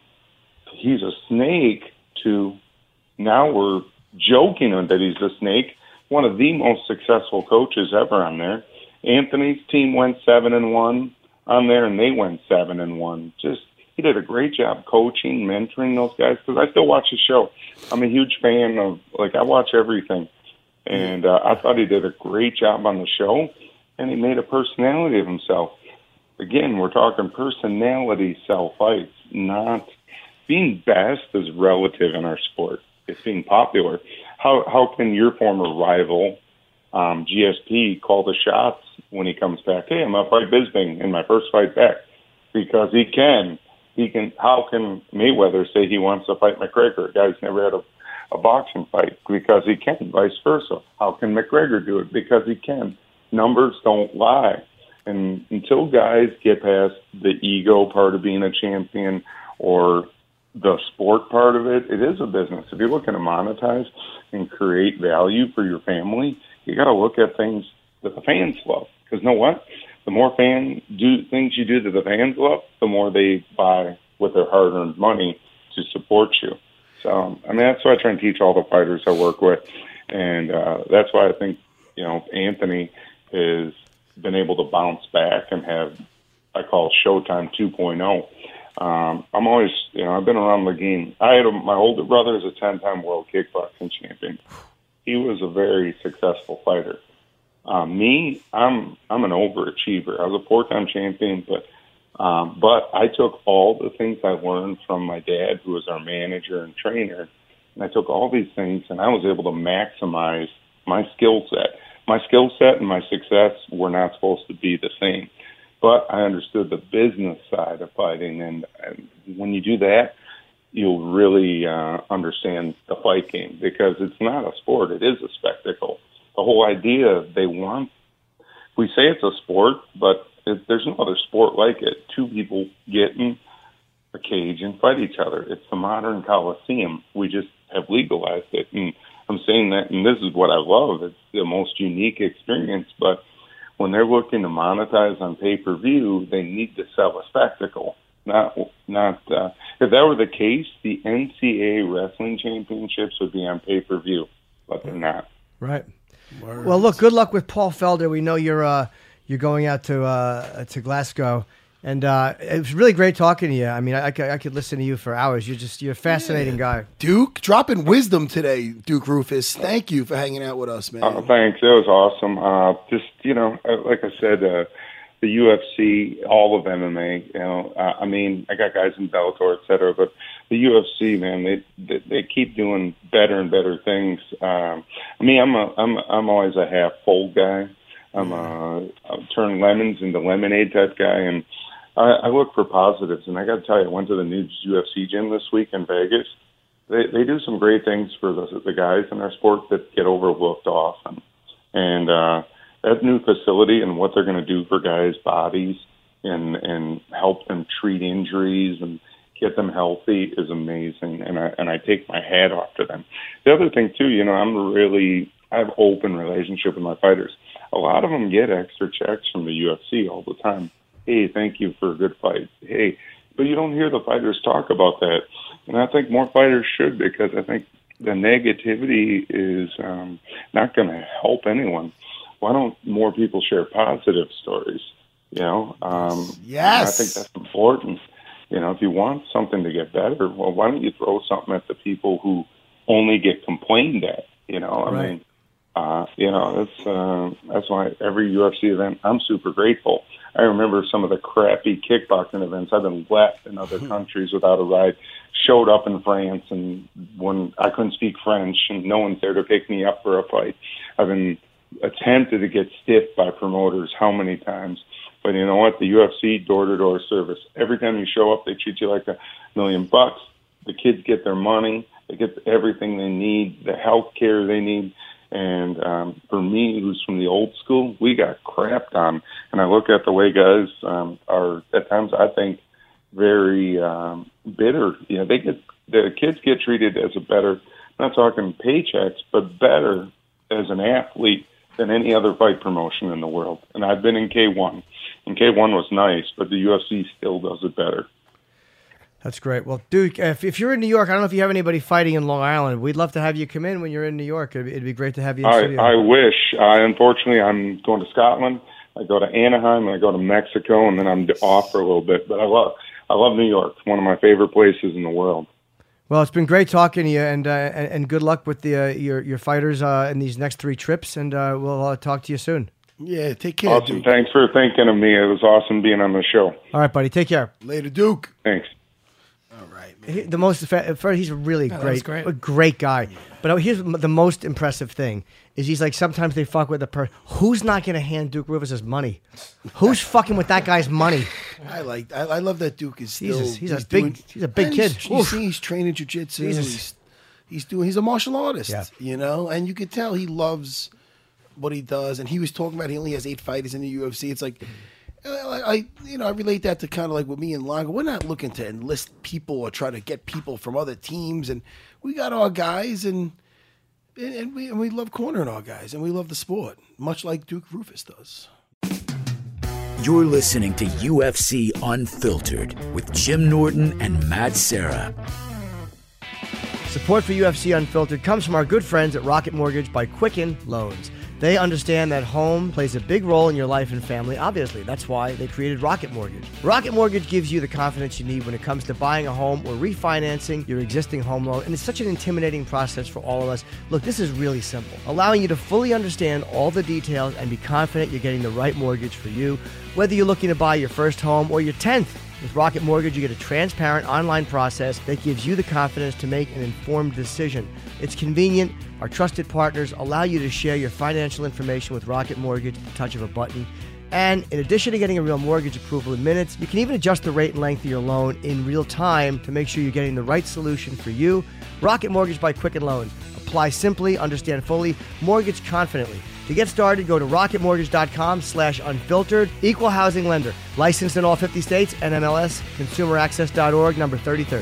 he's a snake to now we're joking that he's a snake. One of the most successful coaches ever on there. Anthony's team went 7-1 on there, and they went 7-1. He did a great job coaching, mentoring those guys, because I still watch the show. I'm a huge fan of, I watch everything. And I thought he did a great job on the show, and he made a personality of himself. Again, we're talking personality sell fights, not being best is relative in our sport. It's being popular. How can your former rival, GSP, call the shots when he comes back? Hey, I'm going to fight Bisping in my first fight back, because he can. How can Mayweather say he wants to fight McGregor? A guy's never had a boxing fight, because he can. Vice versa. How can McGregor do it? Because he can. Numbers don't lie. And until guys get past the ego part of being a champion or the sport part of it, it is a business. If you're looking to monetize and create value for your family, you got to look at things that the fans love. Because you know what? The more things you do that the fans love, the more they buy with their hard-earned money to support you. So, that's why I try and teach all the fighters I work with. And that's why I think, Anthony has been able to bounce back and have, I call Showtime 2.0. I'm always, I've been around the game. My older brother is a 10-time world kickboxing champion. He was a very successful fighter. Me, I'm an overachiever. I was a 4-time champion, but I took all the things I learned from my dad, who was our manager and trainer, and I took all these things, and I was able to maximize my skill set. My skill set and my success were not supposed to be the same. But I understood the business side of fighting, and when you do that, you'll really understand the fight game, because it's not a sport. It is a spectacle. The whole idea we say it's a sport, but there's no other sport like it. Two people get in a cage and fight each other. It's the modern Coliseum. We just have legalized it. And I'm saying that, and this is what I love. It's the most unique experience, but when they're looking to monetize on pay-per-view, they need to sell a spectacle. Not. If that were the case, the NCAA wrestling championships would be on pay-per-view, but they're not. Right. Words. Well, look. Good luck with Paul Felder. We know you're going out to Glasgow, and it was really great talking to you. I mean, I could listen to you for hours. You're a fascinating guy. Duke, dropping wisdom today, Duke Roufus. Thank you for hanging out with us, man. Thanks. It was awesome. Like I said, the UFC, all of MMA. I got guys in Bellator, et cetera, but the UFC, man, they keep doing better and better things. I'm always a half full guy. I'll turn lemons into lemonade type guy, and I look for positives. And I got to tell you, I went to the new UFC gym this week in Vegas. They do some great things for the guys in our sport that get overlooked often. And that new facility and what they're going to do for guys' bodies and help them treat injuries and get them healthy is amazing. And I take my hat off to them. The other thing too, I have open relationship with my fighters. A lot of them get extra checks from the UFC all the time. Hey, thank you for a good fight. Hey, but you don't hear the fighters talk about that. And I think more fighters should, because I think the negativity is not going to help anyone. Why don't more people share positive stories? Yes. I think that's important. If you want something to get better, well, why don't you throw something at the people who only get complained at? Right. That's why every UFC event, I'm super grateful. I remember some of the crappy kickboxing events. I've been left in other countries without a ride, showed up in France, and when I couldn't speak French and no one's there to pick me up for a fight. I've been attempted to get stiffed by promoters how many times. But you know what? The UFC door-to-door service, every time you show up, they treat you like $1 million. The kids get their money. They get everything they need, the health care they need. And for me, who's from the old school, we got crapped on. And I look at the way guys are, at times, I think, very bitter. The kids get treated as a better, not talking paychecks, but better as an athlete than any other fight promotion in the world. And I've been in K1, and K1 was nice, but the UFC still does it better. That's great. Well, Duke, if you're in New York, I don't know if you have anybody fighting in Long Island. We'd love to have you come in when you're in New York. It'd be great to have you in studio. I wish. Unfortunately, I'm going to Scotland. I go to Anaheim, and I go to Mexico, and then I'm off for a little bit. But I love New York. It's one of my favorite places in the world. Well, it's been great talking to you, and good luck with your fighters in these next 3 trips, and we'll talk to you soon. Yeah, take care, awesome. Duke. Thanks for thinking of me. It was awesome being on the show. All right, buddy. Take care. Later, Duke. Thanks. All right, man. He's a really great guy. But here's the most impressive thing is he's like, sometimes they fuck with the person. Who's not going to hand Duke Roufus' money? Who's fucking with that guy's money? I love that Duke is still. He's a big kid. He's training jiu-jitsu. He's a martial artist. Yeah. And you can tell he loves what he does. And he was talking about he only has 8 fighters in the UFC. It's like, I relate that to kind of like with me and Longo. We're not looking to enlist people or try to get people from other teams, and we got our guys, and we love cornering our guys, and we love the sport, much like Duke Roufus does. You're listening to UFC Unfiltered with Jim Norton and Matt Serra. Support for UFC Unfiltered comes from our good friends at Rocket Mortgage by Quicken Loans. They understand that home plays a big role in your life and family, obviously. That's why they created Rocket Mortgage. Rocket Mortgage gives you the confidence you need when it comes to buying a home or refinancing your existing home loan, and it's such an intimidating process for all of us. Look, this is really simple, allowing you to fully understand all the details and be confident you're getting the right mortgage for you, whether you're looking to buy your first home or your 10th. With Rocket Mortgage, you get a transparent online process that gives you the confidence to make an informed decision. It's convenient. Our trusted partners allow you to share your financial information with Rocket Mortgage at the touch of a button. And in addition to getting a real mortgage approval in minutes, you can even adjust the rate and length of your loan in real time to make sure you're getting the right solution for you. Rocket Mortgage by Quicken Loans. Apply simply, understand fully, mortgage confidently. To get started, go to rocketmortgage.com/unfiltered. Equal housing lender. Licensed in all 50 states. NMLS. ConsumerAccess.org. Number 3030.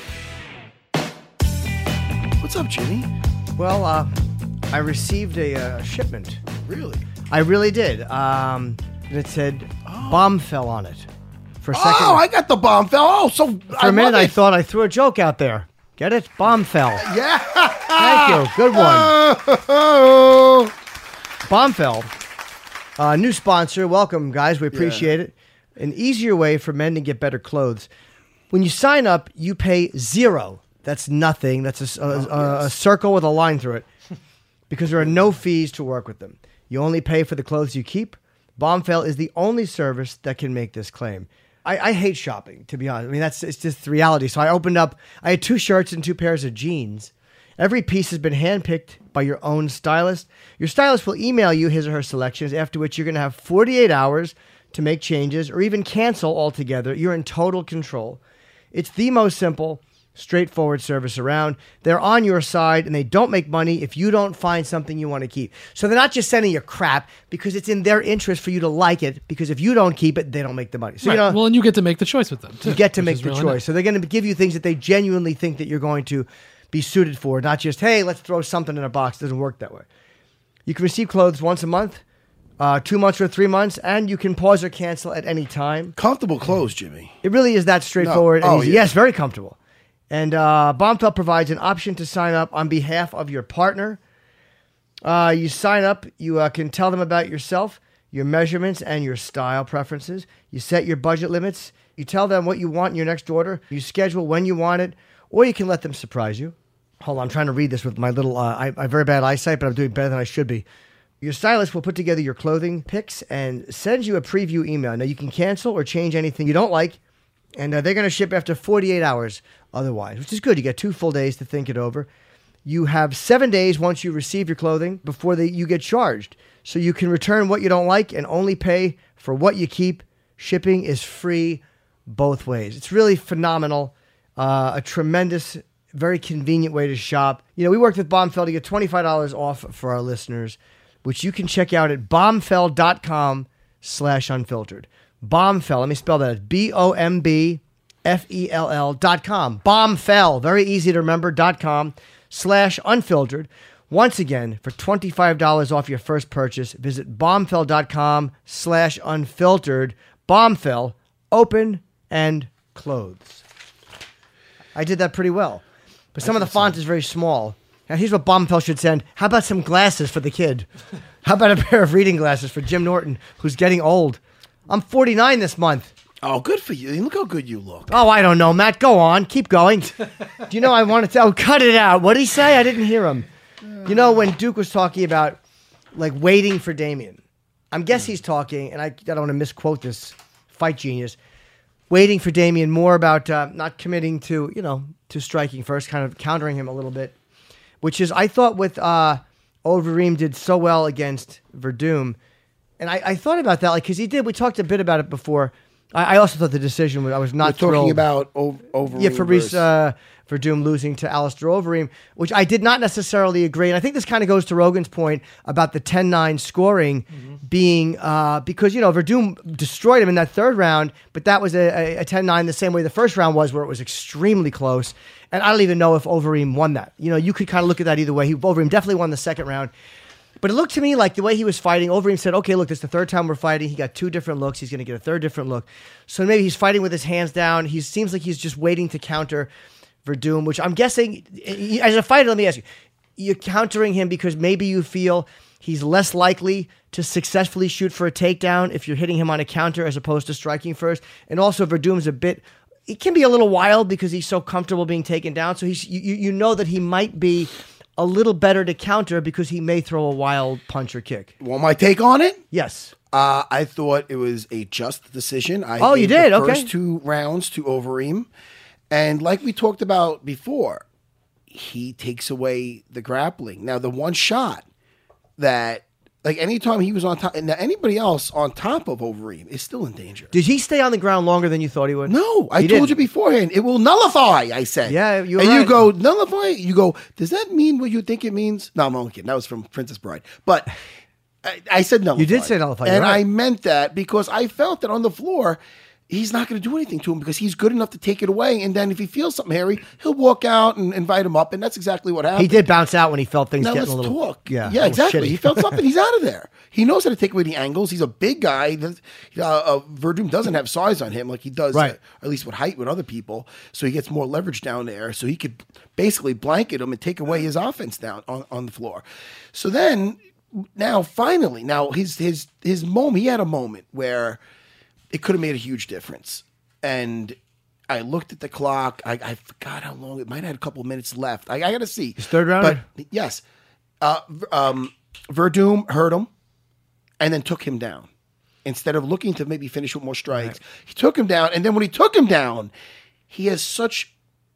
What's up, Jimmy? Well, I received a shipment. Really? I really did. And it said bomb fell on it. For a second. Oh, I got the bomb fell. Oh, so For a minute, I thought I threw a joke out there. Get it? Bomb fell. Yeah. Thank you. Good one. Oh. Bombfell, new sponsor. Welcome, guys. We appreciate it. An easier way for men to get better clothes. When you sign up, you pay $0. That's nothing. That's a circle with a line through it. Because there are no fees to work with them. You only pay for the clothes you keep. Bombfell is the only service that can make this claim. I hate shopping, to be honest. I mean, it's just the reality. So I opened up. I had 2 shirts and 2 pairs of jeans. Every piece has been handpicked by your own stylist. Your stylist will email you his or her selections, after which you're going to have 48 hours to make changes or even cancel altogether. You're in total control. It's the most simple, straightforward service around. They're on your side, and they don't make money if you don't find something you want to keep. So they're not just sending you crap because it's in their interest for you to like it, because if you don't keep it, they don't make the money. So, Right. Well, and you get to make the choice with them, too. You get to make is the really choice. nice. So they're going to give you things that they genuinely think that you're going to be suited for, not just, hey, let's throw something in a box. It doesn't work that way. You can receive clothes once a month, 2 months or 3 months, and you can pause or cancel at any time. Comfortable clothes, Jimmy. It really is that straightforward No. and Oh, easy. yeah. Yes, very comfortable. And Bombfell provides an option to sign up on behalf of your partner. You sign up, you can tell them about yourself, your measurements, and your style preferences. You set your budget limits. You tell them what you want in your next order. You schedule when you want it, or you can let them surprise you. Hold on, I'm trying to read this with my little, I have very bad eyesight, but I'm doing better than I should be. Your stylist will put together your clothing picks and send you a preview email. Now, you can cancel or change anything you don't like, and they're going to ship after 48 hours otherwise, which is good. You get 2 full days to think it over. You have 7 days once you receive your clothing before you get charged. So you can return what you don't like and only pay for what you keep. Shipping is free both ways. It's really phenomenal. A tremendous, very convenient way to shop. You know, we worked with Bombfell to get $25 off for our listeners, which you can check out at bombfell.com/unfiltered. Bombfell, let me spell that. It's BOMBFELL.com. Bombfell, very easy to remember, .com/unfiltered. Once again, for $25 off your first purchase, visit bombfell.com/unfiltered. Bombfell, open and clothes. I did that pretty well. But some of the font is very small. Now, here's what Bombfell should send. How about some glasses for the kid? How about a pair of reading glasses for Jim Norton, who's getting old? I'm 49 this month. Oh, good for you. Look how good you look. Oh, I don't know, Matt. Go on. Keep going. Do you know I wanted to... Oh, cut it out. What did he say? I didn't hear him. You know, when Duke was talking about, like, waiting for Damian, I guess he's talking, and I don't want to misquote this fight genius, waiting for Damian more about not committing to, to striking first, kind of countering him a little bit, which is, I thought with Overeem did so well against Verdum, and I thought about that, like, because we talked a bit about it before. I also thought the decision, I was not We're talking thrilled. about Overeem. Yeah, Fabrice Verdum losing to Alistair Overeem, which I did not necessarily agree. And I think this kind of goes to Rogan's point about the 10-9 scoring being because, Verdum destroyed him in that third round, but that was a 10-9 the same way the first round was, where it was extremely close. And I don't even know if Overeem won that. You could kind of look at that either way. Overeem definitely won the second round. But it looked to me like the way he was fighting, Overeem said, okay, look, this is the third time we're fighting. He got 2 different looks. He's going to get a third different look. So maybe he's fighting with his hands down. He seems like he's just waiting to counter Verdum, which I'm guessing, as a fighter, let me ask you, you're countering him because maybe you feel he's less likely to successfully shoot for a takedown if you're hitting him on a counter as opposed to striking first. And also Verdum's it can be a little wild because he's so comfortable being taken down. So you know that he might be a little better to counter because he may throw a wild punch or kick. Want my take on it? Yes. I thought it was a just decision. You did? The Okay. first 2 rounds to Overeem. And like we talked about before, he takes away the grappling. Now, the one shot that Like anytime he was on top, and anybody else on top of Overeem is still in danger. Did he stay on the ground longer than you thought he would? No, I He told didn't. you beforehand. It will nullify. I said. Yeah, you were and right. you go nullify. You go. Does that mean what you think it means? No, I'm only kidding. That was from Princess Bride. But I said nullify. You did say nullify, and you're right. I meant that because I felt that on the floor, he's not going to do anything to him because he's good enough to take it away. And then if he feels something, Harry, he'll walk out and invite him up, and that's exactly what happened. He did bounce out when he felt things Now getting let's a little. talk. Yeah, a yeah, little exactly. shitty. He felt something. He's out of there. He knows how to take away the angles. He's a big guy. Verdum doesn't have size on him like he does, Right. at least with height with other people. So he gets more leverage down there. So he could basically blanket him and take away his offense down on the floor. So then, finally, his moment. He had a moment where it could have made a huge difference. And I looked at the clock. I forgot how long. It might have had a couple of minutes left. I got to see. His third rounder? But yes. Verdum hurt him and then took him down. Instead of looking to maybe finish with more strikes, he took him down. And then when he took him down, he has such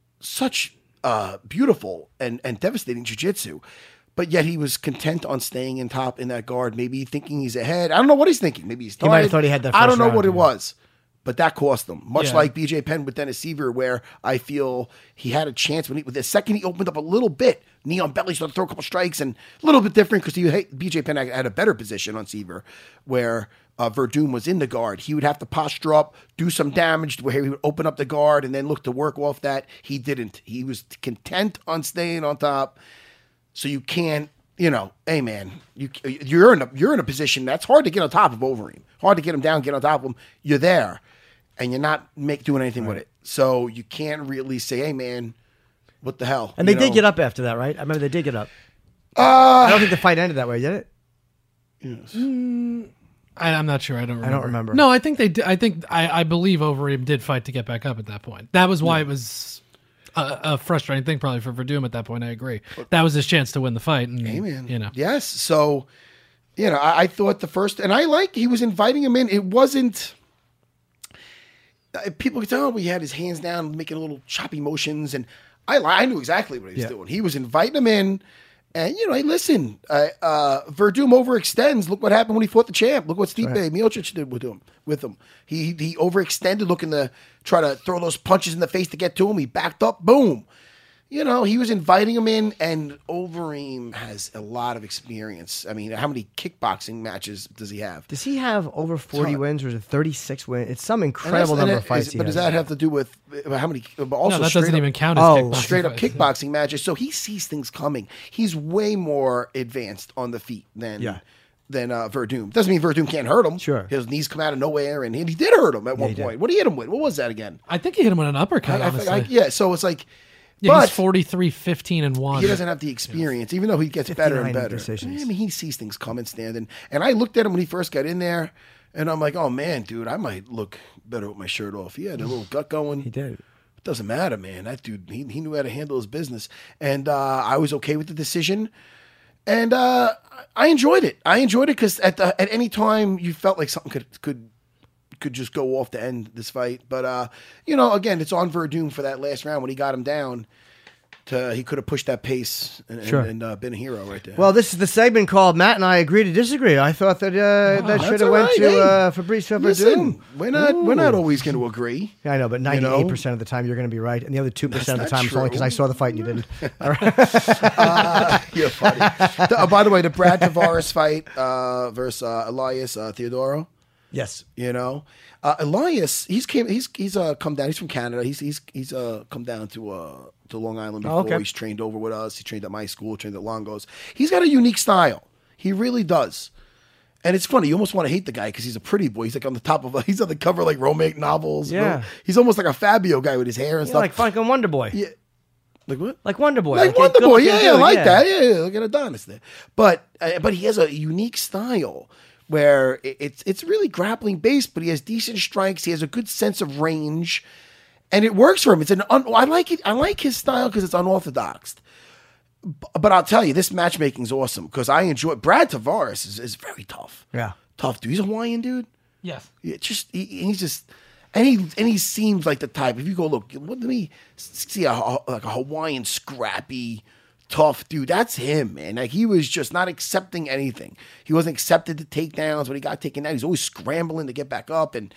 beautiful and devastating jiu-jitsu. But yet he was content on staying in top in that guard, maybe thinking he's ahead. I don't know what he's thinking. Maybe he's tired. might have thought he had that I don't first know round, what it yeah. was. But that cost him. Much Yeah. like BJ Penn with Dennis Seaver, where I feel he had a chance with the second he opened up a little bit, knee on belly, started to throw a couple strikes, and a little bit different because BJ Penn had a better position on Seaver, where Verdum was in the guard. He would have to posture up, do some damage where he would open up the guard and then look to work off that. He didn't. He was content on staying on top. So you can't, hey man, you're in a position that's hard to get on top of Overeem. Hard to get him down, get on top of him. You're there, and you're not doing anything with it. So you can't really say, hey man, what the hell? And they did get up after that, right? I remember they did get up. Uh, I don't think the fight ended that way, did it? Yes. I'm not sure. I don't remember. remember. No, I think they did. I believe Overeem did fight to get back up at that point. That was why it was a frustrating thing probably for Verdum at that point. I agree. That was his chance to win the fight. And, Amen. Yes. So, I thought the first, and he was inviting him in. It wasn't, people could tell he had his hands down, making little choppy motions. And I knew exactly what he was doing. He was inviting him in. And, hey, listen, Verdum overextends. Look what happened when he fought the champ. Look what Stipe Miocic did with him. He overextended, looking to try to throw those punches in the face to get to him. He backed up, boom. He was inviting him in, and Overeem has a lot of experience. I mean, how many kickboxing matches does he have? Does he have over 40 wins, or is it 36 wins? It's some And incredible number of fights. But does he has. that have to do with how many? Also, No, that straight doesn't up- even count as kickboxing straight up fights. kickboxing matches. So he sees things coming. He's way more advanced on the feet than Verdum. Doesn't mean Verdum can't hurt him. Sure. His knees come out of nowhere, and he did hurt him at one he did. point. What did he hit him with? What was that again? I think he hit him with an uppercut. Honestly, So it's like, yeah, but he's 43-15-1. he doesn't have the experience, even though he gets better and 59 better. decisions. I mean, he sees things coming, standing. And I looked at him when he first got in there, and I'm like, oh man, dude, I might look better with my shirt off. He had a little gut going. He did. It doesn't matter, man. That dude, he knew how to handle his business. And I was okay with the decision. And I enjoyed it. I enjoyed it because at any time you felt like something could just go off to end this fight. But, again, it's on Verdum for that last round when he got him down. He could have pushed that pace and been a hero right there. Well, this is the segment called Matt and I Agree to Disagree. I thought that that that's should have all went right. to Hey, Fabrice Verdum. Listen, we're not always going to agree. I know, but 98% of the time you're going to be right, and the other 2% of the not time it's only true. because I saw the fight and you didn't. You're funny. By the way, the Brad Tavares fight versus Elias Theodoro. Yes. Elias, he's come down. He's from Canada. He's come down to Long Island before. okay. He's trained over with us. He trained at my school. Trained at Longo's. He's got a unique style. He really does. And it's funny. You almost want to hate the guy because he's a pretty boy. He's like on the top of. He's on the cover of like romantic novels. Yeah. He's almost like a Fabio guy with his hair and Yeah, stuff. like fucking Wonder Boy. Yeah. Like what? Like Wonder Boy. Like a Wonder Boy, good-looking yeah, I dude, like that. Yeah, look at Adonis there. But he has a unique style where it's really grappling based, but he has decent strikes. He has a good sense of range, and it works for him. I like it. I like his style because it's unorthodox. But I'll tell you, this matchmaking is awesome because I enjoy. Brad Tavares is very tough. Yeah. Tough dude. He's a Hawaiian dude. Yes. Yeah, he's just. And he seems like the type. If you go look, let me see a Hawaiian scrappy, tough dude. That's him, man. Like, he was just not accepting anything. He wasn't accepted the takedowns. When he got taken down, he's always scrambling to get back up, and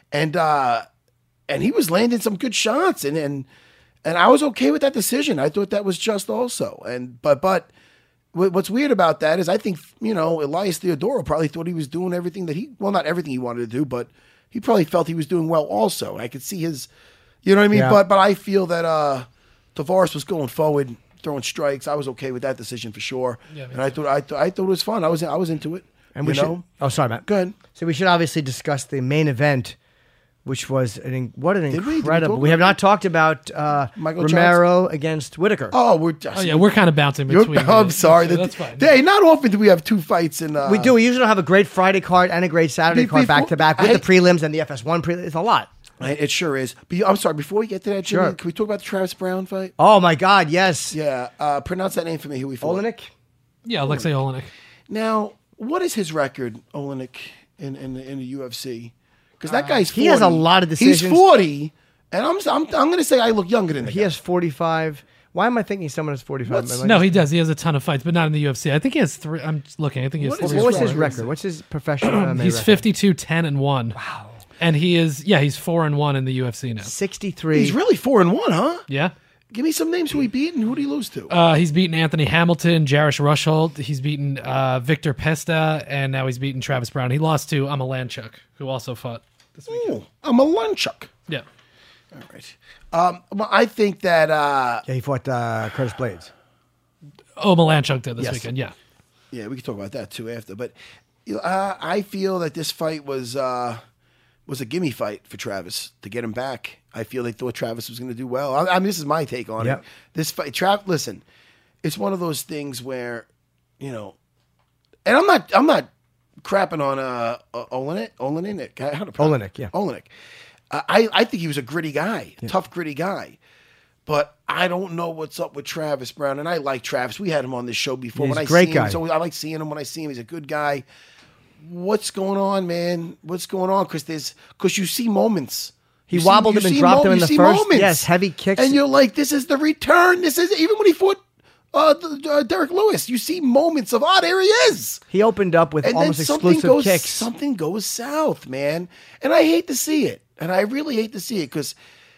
he was landing some good shots, and I was okay with that decision. I thought that was just also. But what's weird about that is I think, Elias Theodorou probably thought he was doing everything that not everything he wanted to do, but he probably felt he was doing well also. I could see his, you know what I mean? Yeah. But I feel that Tavares was going forward, throwing strikes. I was okay with that decision for sure. Yeah, and I thought it was fun. I was into it. And we should. Oh, sorry, Matt. Go ahead. So we should obviously discuss the main event, which was what an Did we? Did we incredible. talk We have about not talked about Michael Romero against Whitaker. Oh, we're kind of bouncing between. I'm sorry. That's fine. Hey, not often do we have two fights in. We do. We usually have a great Friday card and a great Saturday card back to back with the prelims and the FS1 prelims. It's a lot. It sure is. But I'm sorry. Before we get to that, Jimmy, Sure. can we talk about the Travis Brown fight? Oh my God, yes. Yeah. Pronounce that name for me. Who we fought? Olenek. Yeah, Alexei Olenek. Now, what is his record, Olenek, in the UFC? Because that guy's 40. He has a lot of decisions. He's 40, and I'm going to say I look younger than the He guy. has 45. Why am I thinking someone has 45? No, he does. He has a ton of fights, but not in the UFC. I think he has 3. I'm just looking. I think he has What is 3. What was his What is record? What's his professional MMA He's record? 52, 10, and 1. Wow. And he's 4-1 in the UFC now. 63. He's really 4-1, huh? Yeah. Give me some names who he beat and who did he lose to? He's beaten Anthony Hamilton, Jarish Rushholt. He's beaten Victor Pesta, and now he's beaten Travis Brown. He lost to Amalanchuk, who also fought this weekend. I'm a Lunchuk. Yeah. All right. Well, I think that. Yeah, he fought Curtis Blades. Oh, Malanchuk did this Yes. weekend. Yeah. Yeah, we can talk about that too after. But I feel that this fight was a gimme fight for Travis to get him back. I feel they thought Travis was going to do well. I mean, this is my take on Yep. it. This fight, listen, it's one of those things where, and I'm not crapping on Olenek. Olenek, yeah. Olenek. I think he was a gritty guy, tough, gritty guy. But I don't know what's up with Travis Brown. And I like Travis. We had him on this show before. He's When a I great see guy. him, so I like seeing him when I see him. He's a good guy. What's going on, man? What's going on? Because you see moments. He wobbled him and dropped him in the first. Yes, heavy kicks. And you're like, this is the return. This is even when he fought Derek Lewis. You see moments of, there he is. He opened up with And almost then something exclusive kicks. Something goes south, man. And I hate to see it. And I really hate to see it because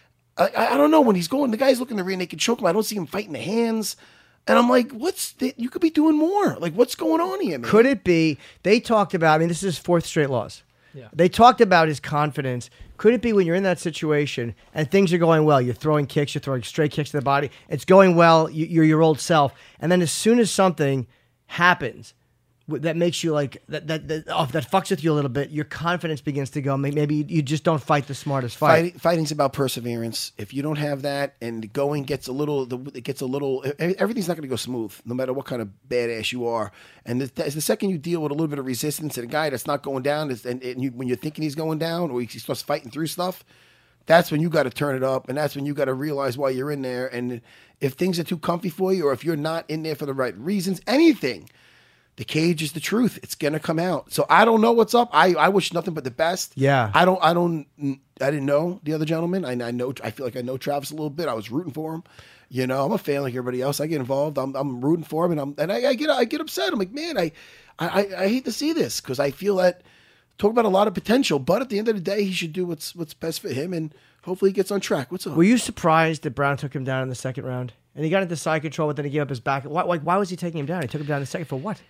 I don't know, when he's going, the guy's looking to rear naked choke him. I don't see him fighting the hands. And I'm like, you could be doing more. Like, what's going on here, man? Could it be, they talked about, I mean, this is his 4th straight loss. Yeah. They talked about his confidence. Could it be when you're in that situation and things are going well, you're throwing kicks, you're throwing straight kicks to the body, it's going well, you're your old self. And then as soon as something happens that makes you like, that fucks with you a little bit, your confidence begins to go. Maybe you just don't fight the smartest fight. Fighting's about perseverance. If you don't have that and the going gets everything's not going to go smooth, no matter what kind of badass you are. And the second you deal with a little bit of resistance and a guy that's not going down, when you're thinking he's going down or he starts fighting through stuff, that's when you got to turn it up, and that's when you got to realize why you're in there. And if things are too comfy for you, or if you're not in there for the right reasons, anything. The cage is the truth. It's gonna come out. So I don't know what's up. I wish nothing but the best. Yeah. I didn't know the other gentleman. I feel like I know Travis a little bit. I was rooting for him. I'm a fan like everybody else. I get involved. I'm rooting for him, and I get upset. I'm like, man, I hate to see this because I feel that talk about a lot of potential. But at the end of the day, he should do what's best for him, and hopefully he gets on track. What's up? Were you surprised that Brown took him down in the 2nd round? And he got into side control, but then he gave up his back. Why was he taking him down? He took him down in the 2nd for what?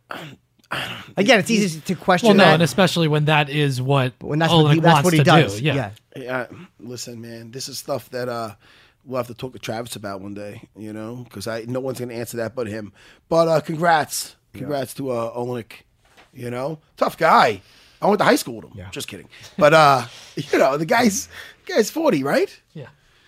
Again, it's easy to question. Well, no, that. and especially when that is what When that's Olenek that's what he wants does. to do. Yeah. Yeah, listen, man, this is stuff that we'll have to talk to Travis about one day, because no one's going to answer that but him. But congrats to Olenek, tough guy. I went to high school with him. Yeah. Just kidding. But the guy's 40, right? Yeah.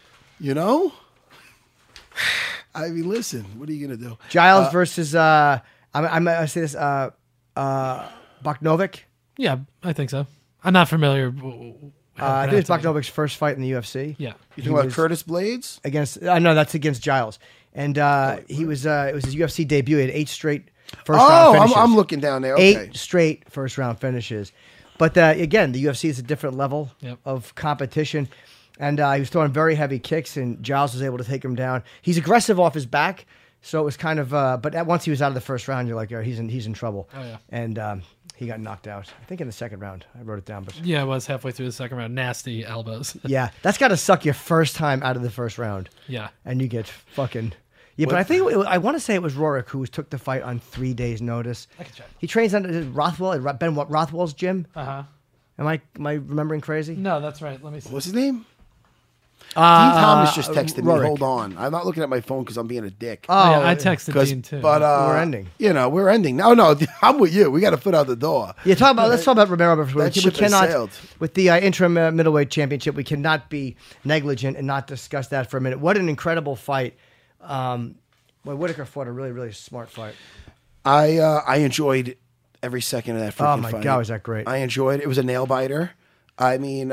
I mean, listen, what are you going to do? Giles versus I say this Bogdanovic. Yeah, I think so. I'm not familiar. I think it's Bogdanovic's first fight in the UFC. Yeah. You talking about Curtis Blades? Against no, that's against Giles, and it was his UFC debut. He had 8 straight first round finishes. I'm looking down there. Okay. 8 straight first round finishes. But again, the UFC is a different level of competition. And he was throwing very heavy kicks, and Giles was able to take him down. He's aggressive off his back. So it was kind of, but once he was out of the first round, you're like, oh, he's in trouble. Oh, yeah. And he got knocked out. I think in the second round. I wrote it down, but Yeah, it was halfway through the second round. Nasty elbows. yeah, that's got to suck your first time out of the first round, Yeah. and you get fucking. Yeah, but I think I want to say it was Rorik who took the fight on 3 days' notice. I can check. He trains under Rothwell at Ben Rothwell's gym. Uh-huh. Am I remembering crazy? No, that's right. Let me see. What's his name? Dean Thomas just texted me. Rorik. Hold on. I'm not looking at my phone because I'm being a dick. Oh, yeah, I texted 'Cause- Dean, too. But We're ending. We're ending. No, I'm with you. We got a foot out the door. Yeah, let's talk about Romero before That we ship has cannot sailed. with the interim middleweight championship. We cannot be negligent and not discuss that for a minute. What an incredible fight! Whitaker fought a really, really smart fight. I enjoyed every second of that freaking Oh my fight. God, was that great? I enjoyed it. It was a nail biter. I mean,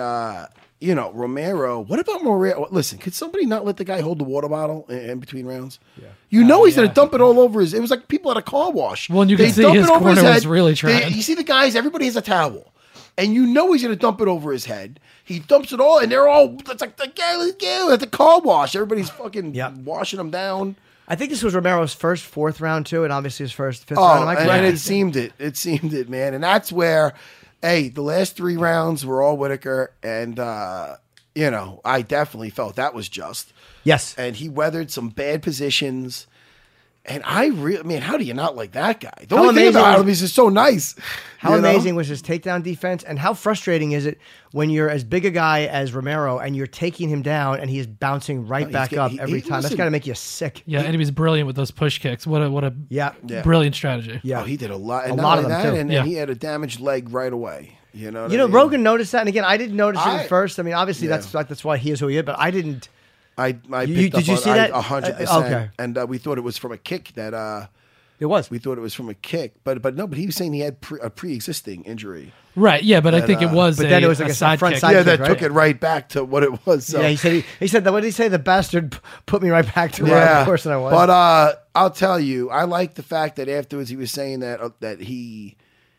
Romero. What about Romero? Listen, could somebody not let the guy hold the water bottle in between rounds? Yeah. You know he's going to dump it all over his. It was like people at a car wash. Well, and you can see dump his it over corner was head. really trying. You see the guys. Everybody has a towel. And you know he's going to dump it over his head. He dumps it all, and they're all, it's like, let's go at the car wash. Everybody's fucking washing them down. I think this was Romero's first fourth round too, and obviously his fifth round. Am I correct? And it seemed it, man. And that's where, the last 3 rounds were all Whitaker, and I definitely felt that was just. Yes. And he weathered some bad positions. And how do you not like that guy? The only thing about him is he's so nice. How amazing was his takedown defense, and how frustrating is it when you're as big a guy as Romero and you're taking him down and he's bouncing right back up every time? That's got to make you sick. Yeah, and he was brilliant with those push kicks. What a brilliant strategy. Yeah, he did a lot. And a lot of them that, too. And he had a damaged leg right away. You know, Rogan noticed that, and again, I didn't notice it at first. I mean, obviously that's why he is who he is, but I didn't. I did you see that? 100%. Okay. And we thought it was from a kick that. It was. We thought it was from a kick, but he was saying he had a pre-existing injury. Right. Yeah, but I think it was. But then it was like a side front kick. side Yeah, kick, that took it right back to what it was. So. Yeah, he said that. What did he say? The bastard put me right back to where the person I was. But I'll tell you, I like the fact that afterwards he was saying that he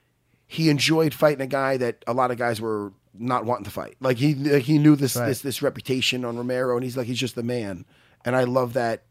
enjoyed fighting a guy that a lot of guys were not wanting to fight. Like he knew this reputation on Romero, and he's just the man. And I love that.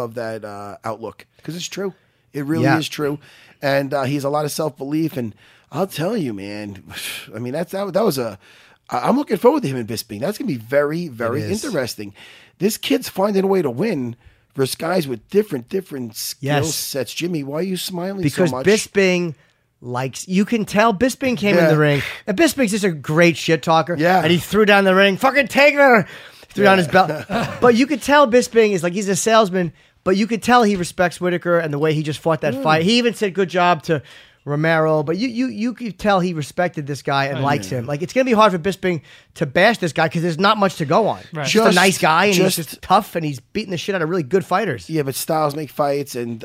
Outlook because it's true. It really is true. And he has a lot of self-belief. And I'll tell you, man. I mean, that was I'm looking forward to him in Bisping. That's going to be very, very interesting. This kid's finding a way to win versus guys with different skill sets. Jimmy, why are you smiling so much? Because Bisping you can tell Bisping came in the ring. And Bisping's just a great shit talker. Yeah. And he threw down the ring. Fucking take her. Threw down his belt. But you could tell Bisping is he's a salesman, but you could tell he respects Whitaker and the way he just fought that fight. He even said good job to Romero, but you could tell he respected this guy and likes him. Like, it's going to be hard for Bisping to bash this guy because there's not much to go on. Right. He's just a nice guy, and he's just tough, and he's beating the shit out of really good fighters. Yeah, but styles make fights, and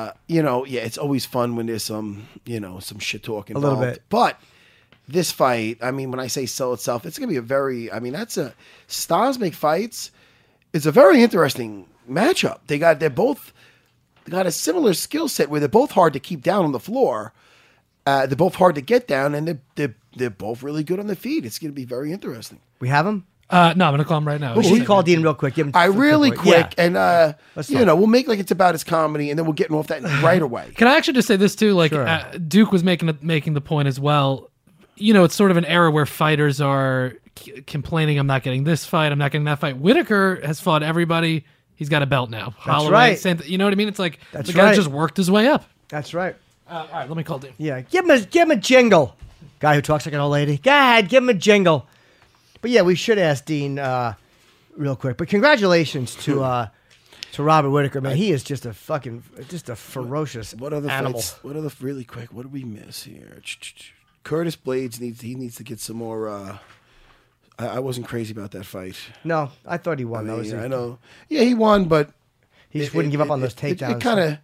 it's always fun when there's some shit talk involved. A little bit. But this fight, I mean, when I say sell itself, it's going to be styles make fights. It's a very interesting matchup. They got a similar skill set where they're both hard to keep down on the floor. They're both hard to get down, and they're both really good on the feet. It's going to be very interesting. We have him? No, I'm going to call him right now. We call Dean real quick. Give him quick, and Let's talk. we'll make like it's about his comedy, and then we'll get him off that right away. Can I actually just say this too? Like Sure. Duke was making the point as well. It's sort of an era where fighters are complaining, I'm not getting this fight, I'm not getting that fight. Whitaker has fought everybody. He's got a belt now. Holloway, right. Same you know what I mean? It's like That's the guy right. just worked his way up. That's right. All right, let me call Dean. Yeah, give him a jingle. Guy who talks like an old lady. Go ahead, give him a jingle. But yeah, we should ask Dean real quick. But congratulations to Robert Whitaker, man. He is just a ferocious animal. Really quick? What did we miss here? Curtis Blades needs to get some more. I wasn't crazy about that fight. No, I thought he won. I know. Yeah, he won, but he just wouldn't give up on those takedowns. It kind of.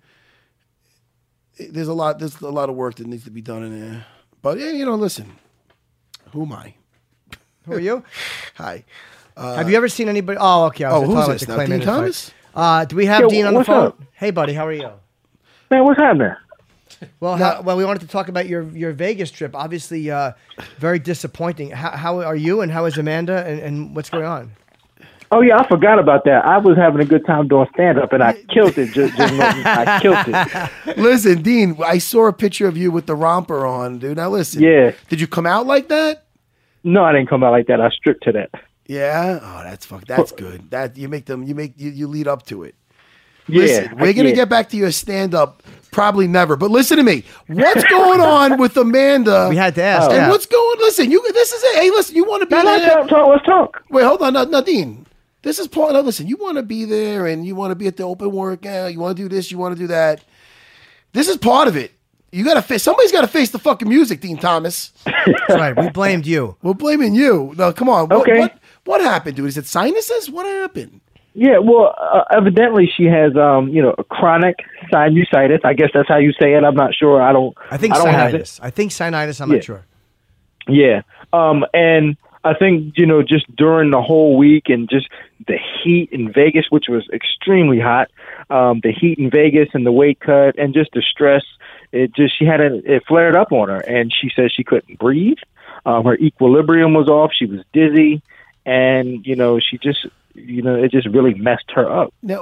There's a lot of work that needs to be done in there. But listen. Who am I? Who are you? Hi. Have you ever seen anybody? Oh, okay. I was who's talking this about now? the Dean Clay Thomas? fight. Do we have Dean on the what's phone? up? Hey, buddy, how are you? Man, what's happening? Well, we wanted to talk about your Vegas trip. Obviously, very disappointing. How are you, and how is Amanda, and what's going on? Oh yeah, I forgot about that. I was having a good time doing stand up, and I killed it. I killed it. Listen, Dean, I saw a picture of you with the romper on, dude. Now listen. Yeah. Did you come out like that? No, I didn't come out like that. I stripped to that. Yeah. Oh, that's good. That you lead up to it. Yeah. Listen, we're gonna get back to your stand up. Probably never. But listen to me. What's going on with Amanda? We had to ask. And yeah. what's going? Listen, this is it. Hey, listen, you want to be there? Let's talk. Wait, hold on, Nadine. This is part. Now, listen, you want to be there, and you want to be at the open workout. You want to do this. You want to do that. This is part of it. You got to face. Somebody's got to face the fucking music, Dean Thomas. That's right. We blamed you. We're blaming you. No, come on. Okay. What happened, dude? Is it sinuses? What happened? Yeah, well, evidently she has, a chronic sinusitis. I guess that's how you say it. I'm not sure. I think sinusitis. I'm not sure. Yeah. And I think, just during the whole week and just the heat in Vegas, which was extremely hot, the heat in Vegas and the weight cut and just the stress, it flared up on her. And she said she couldn't breathe. Her equilibrium was off. She was dizzy. And, she just, it just really messed her up. Now,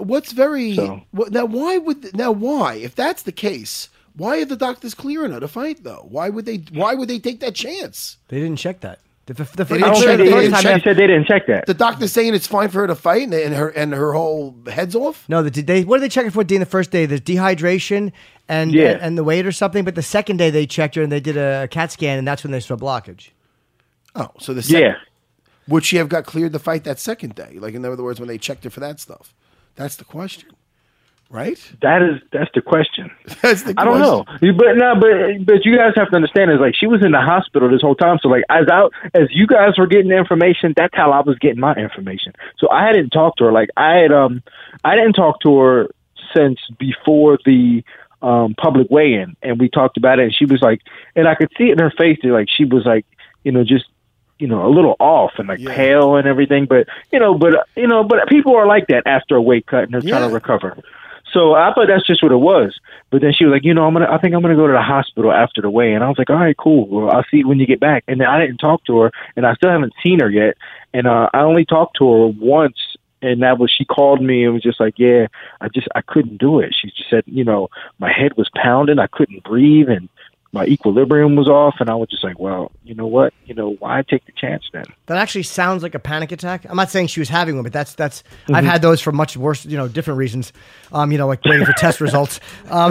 why, if that's the case, why are the doctors clearing her to fight, though? Why would they take that chance? They didn't check that. She said they didn't check that. The doctor's saying it's fine for her to fight, and her whole head's off. No, what are they checking for, Dean? The first day, there's dehydration and the weight or something. But the second day, they checked her and they did a CAT scan, and that's when they saw blockage. Oh, so the second, would she have got cleared to fight that second day? Like, in other words, when they checked her for that stuff, that's the question, right? That's the question. That's the question. I don't know, but you guys have to understand is like she was in the hospital this whole time. So like as you guys were getting the information, that's how I was getting my information. So I hadn't talked to her. Like I didn't talk to her since before the public weigh-in, and we talked about it. And she was like, and I could see it in her face that like she was like, just. A little off and like pale and everything, but people are like that after a weight cut and they're trying to recover. So I thought that's just what it was. But then she was like, I think I'm gonna go to the hospital after the weigh. And I was like, all right, cool. Well, I'll see you when you get back. And then I didn't talk to her, and I still haven't seen her yet. And I only talked to her once, and that was she called me and was just like, I couldn't do it. She just said, my head was pounding, I couldn't breathe, and my equilibrium was off, and I was just like, well, you know what? Why take the chance then? That actually sounds like a panic attack. I'm not saying she was having one, but that's I've had those for much worse, different reasons. Like waiting for test results.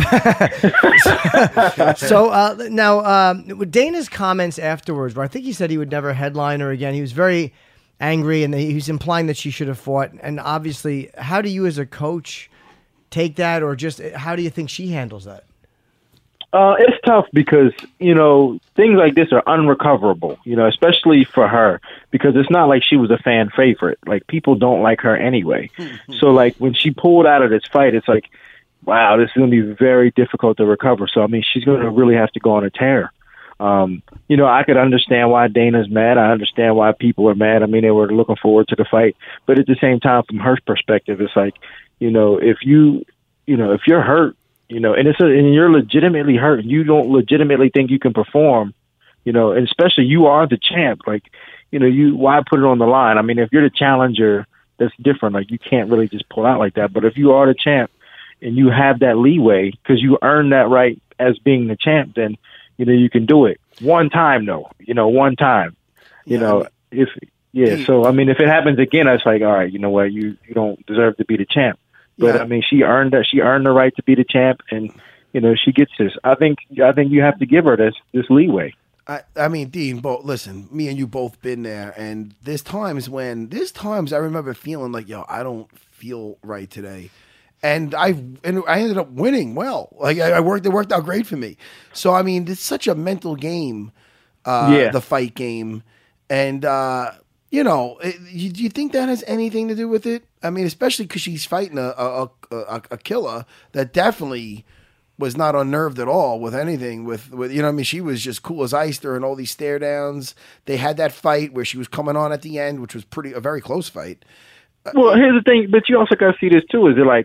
Now, Dana's comments afterwards, where I think he said he would never headline her again. He was very angry, and he was implying that she should have fought. And obviously, how do you as a coach take that, or just how do you think she handles that? It's tough because, things like this are unrecoverable, especially for her, because it's not like she was a fan favorite. Like, people don't like her anyway. So, like, when she pulled out of this fight, it's like, wow, this is going to be very difficult to recover. So, I mean, she's going to really have to go on a tear. I could understand why Dana's mad. I understand why people are mad. I mean, they were looking forward to the fight. But at the same time, from her perspective, it's like, if you're hurt, and you're legitimately hurt, and you don't legitimately think you can perform, and especially you are the champ. Like, why put it on the line? I mean, if you're the challenger, that's different. Like, you can't really just pull out like that. But if you are the champ and you have that leeway because you earned that right as being the champ, then you can do it one time. Though, one time. So I mean, if it happens again, it's like, all right, you know what, you don't deserve to be the champ. But I mean, she earned that. She earned the right to be the champ, and she gets this. I think you have to give her this leeway. I mean, Dean, listen, me and you both been there, and there's times I remember feeling like, I don't feel right today, and I ended up winning well. Like it worked out great for me. So I mean, it's such a mental game, the fight game, and. Do you think that has anything to do with it? I mean, especially because she's fighting a killer that definitely was not unnerved at all with anything. With she was just cool as ice during all these stare downs. They had that fight where she was coming on at the end, which was a very close fight. Well, here's the thing, but you also got to see this too. Is it like,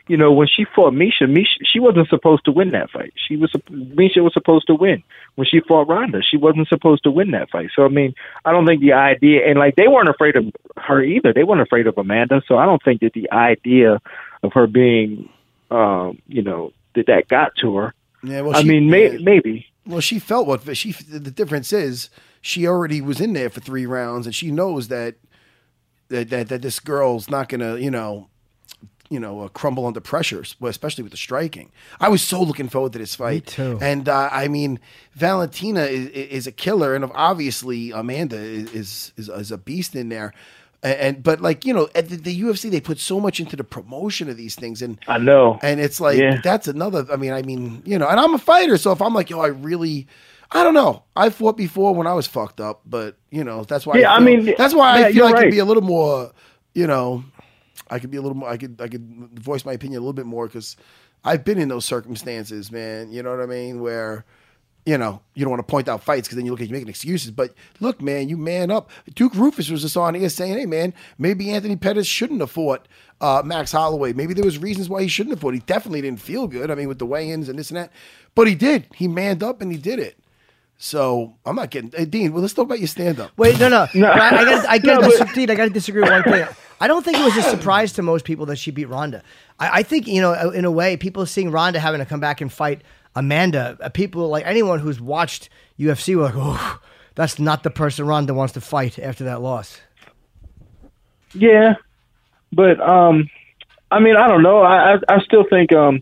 when she fought Misha, she wasn't supposed to win that fight. Misha was supposed to win. When she fought Ronda, she wasn't supposed to win that fight. So, I mean, I don't think the idea, and like they weren't afraid of her either. They weren't afraid of Amanda. So I don't think that the idea of her being, that got to her. Yeah, well, maybe. Well, she felt the difference is she already was in there for 3 rounds, and she knows that this girl's not gonna, crumble under pressure, especially with the striking. I was so looking forward to this fight. Me too. And I mean, Valentina is a killer, and obviously Amanda is a beast in there. But at the UFC, they put so much into the promotion of these things, and I know, and it's like that's another. I mean, and I'm a fighter, so if I'm like, I don't know. I fought before when I was fucked up, but that's why. I feel I could be a little more. I could be a little more. I could voice my opinion a little bit more because I've been in those circumstances, man. You know what I mean? Where you don't want to point out fights because then you look at you making excuses. But look, man, you man up. Duke Rufus was just on here saying, "Hey, man, maybe Anthony Pettis shouldn't have fought Max Holloway. Maybe there was reasons why he shouldn't have fought. He definitely didn't feel good. I mean, with the weigh-ins and this and that, but he did. He manned up and he did it." So I'm not getting Dean. Well, let's talk about your stand-up. Wait, no. I got to disagree with one thing. I don't think it was a surprise to most people that she beat Ronda. I think in a way, people seeing Ronda having to come back and fight Amanda, people like anyone who's watched UFC were like, "Oh, that's not the person Ronda wants to fight after that loss." Yeah, but I don't know. I still think when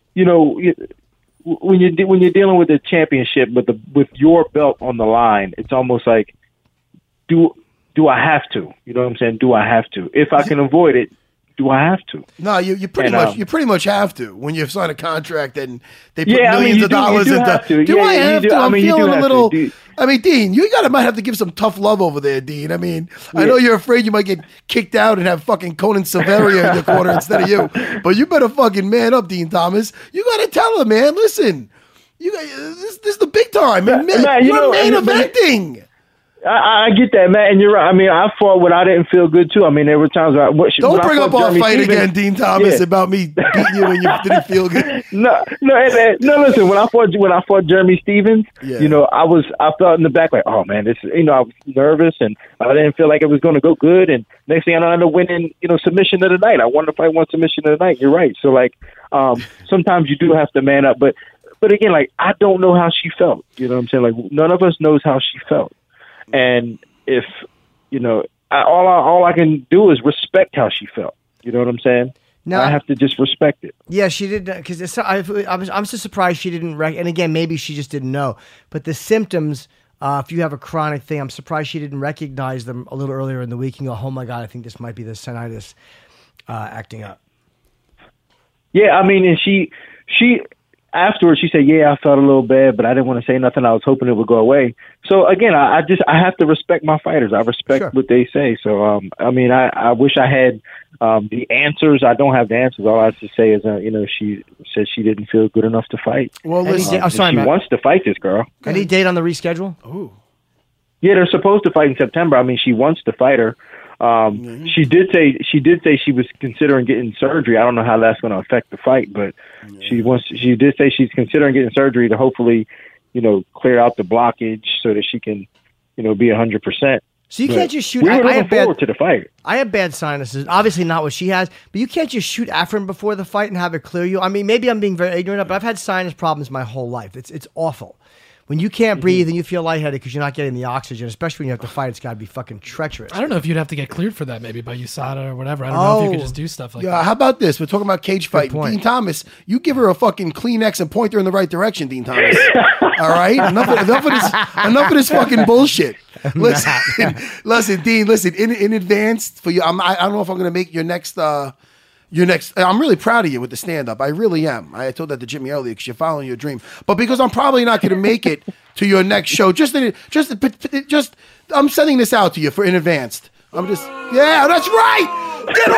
you're dealing with a championship with your belt on the line, it's almost like do I have to? You know what I'm saying? Do I have to? If I can avoid it, do I have to? No, you pretty much have to when you sign a contract and they put millions of dollars into. Do I have to? I'm feeling a little. I mean, Dean, might have to give some tough love over there, Dean. I mean, I know you're afraid you might get kicked out and have fucking Conan Silveria in your corner instead of you, but you better fucking man up, Dean Thomas. You got to tell him, man. Listen, this is the big time, man. You're main eventing. I get that, Matt, and you're right. I mean, I fought when I didn't feel good too. I mean, there were times don't bring up our fight again, Dean Thomas, about me beating you when you didn't feel good. No. Listen, when I fought Jeremy Stevens, I felt in the back like, oh man, this. I was nervous and I didn't feel like it was going to go good. And next thing I know, I ended up winning, submission of the night. I won the fight, one submission of the night. You're right. So sometimes you do have to man up, but again, I don't know how she felt. You know what I'm saying? Like none of us knows how she felt. And if, all I can do is respect how she felt. You know what I'm saying? No, I have to just respect it. Yeah, she did. Because I'm so surprised she didn't. And again, maybe she just didn't know. But the symptoms, if you have a chronic thing, I'm surprised she didn't recognize them a little earlier in the week and go, oh my God, I think this might be the sinusitis acting up. Yeah, I mean, and she afterwards, she said, yeah, I felt a little bad, but I didn't want to say nothing. I was hoping it would go away. So, again, I have to respect my fighters. I respect what they say. So, I wish I had the answers. I don't have the answers. All I have to say is, she said she didn't feel good enough to fight. Well, she wants to fight this girl. Any date on the reschedule? Ooh. Yeah, they're supposed to fight in September. I mean, she wants to fight her. She did say she was considering getting surgery. I don't know how that's going to affect the fight, but she did say she's considering getting surgery to hopefully, clear out the blockage so that she can, be 100%. So you can't just shoot. We were looking forward to the fight. I have bad sinuses. Obviously not what she has, but you can't just shoot Afrin before the fight and have it clear you. I mean, maybe I'm being very ignorant, but I've had sinus problems my whole life. It's awful. When you can't breathe and you feel lightheaded because you're not getting the oxygen, especially when you have to fight, it's got to be fucking treacherous. I don't know if you'd have to get cleared for that, maybe by USADA or whatever. I don't know if you could just do stuff like that. Yeah, how about this? We're talking about cage fight. Dean Thomas, you give her a fucking Kleenex and point her in the right direction, Dean Thomas. All right? Enough of this fucking bullshit. Listen, Dean, in advance for you, I don't know if I'm going to make your next... I'm really proud of you with the stand-up. I really am. I told that to Jimmy earlier because you're following your dream. But because I'm probably not going to make it to your next show, I'm sending this out to you in advance. Yeah, that's right. Get off the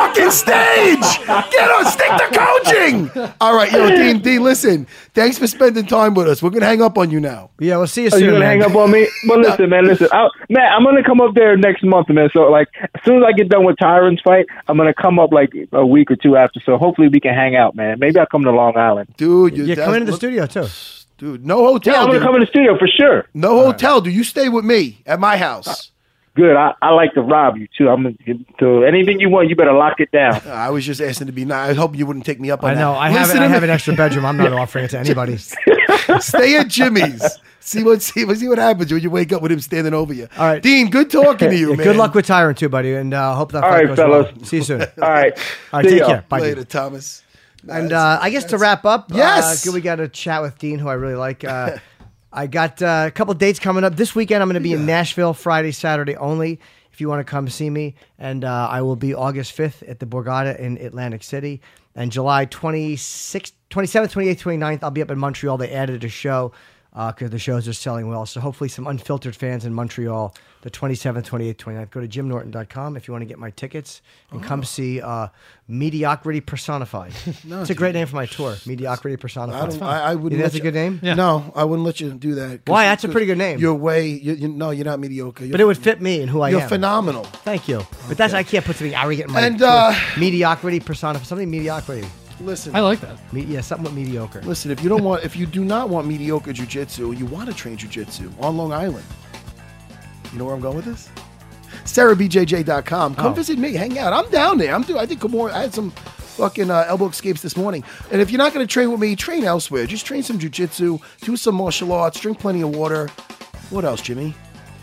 fucking stage. Get on, stick to coaching. All right, yo, Dean, listen. Thanks for spending time with us. We're gonna hang up on you now. Yeah, we'll see you Oh, soon. you gonna man. hang up on me? But listen, man, I'm gonna come up there next month, man. So like, as soon as I get done with Tyron's fight, I'm gonna come up like a week or two after. So hopefully we can hang out, man. Maybe I'll come to Long Island. Dude, Yeah, come into the studio too. Dude, no hotel. Yeah, I'm gonna dude. come in the studio for sure. No hotel. Do you stay with me at my house? Good. I like to rob you too. So anything you want, you better lock it down. I was just asking to be nice. I hope you wouldn't take me up on I that. know. I Listen to have me. an extra bedroom. I'm not offering it to anybody. Stay at Jimmy's. See what happens when you wake up with him standing over you. All right. Dean. Good talking to you, Yeah, man. good luck with Tyron too, buddy, and hope that All fight right, goes fellas. well. See you soon. All right. All right, See take y'all. care. Bye. Later, Dean. Thomas. And I guess to wrap up, Yes. we got a chat with Dean, who I really like. I got a couple dates coming up this weekend. I'm going to be in Nashville Friday, Saturday only. If you want to come see me, and I will be August 5th at the Borgata in Atlantic City, and July 26th, 27th, 28th, 29th, I'll be up in Montreal. They added a show because the shows are selling well. So hopefully some unfiltered fans in Montreal, the 27th, 28th, 29th. Go to jimnorton.com if you want to get my tickets and come see Mediocrity Personified. It's a great name for my tour, Mediocrity Personified. I wouldn't. You think that's let a good name? Yeah. No, I wouldn't let you do that. Why? That's a pretty good name. You're no, you're not mediocre. But it would fit me and who I You're am. phenomenal. Thank you. But that's I can't put something arrogant in my And, tour. Mediocrity Personified. Something mediocrity. Listen, I like that. Yeah, something with mediocre. listen. If you do not want mediocre jujitsu, you want to train jujitsu on Long Island. You know where I'm going with this? SarahBJJ.com. Come visit me. Hang out. I'm down there. I think more. I had some fucking elbow escapes this morning. And if you're not going to train with me, train elsewhere. Just train some jujitsu, do some martial arts, drink plenty of water. What else, Jimmy?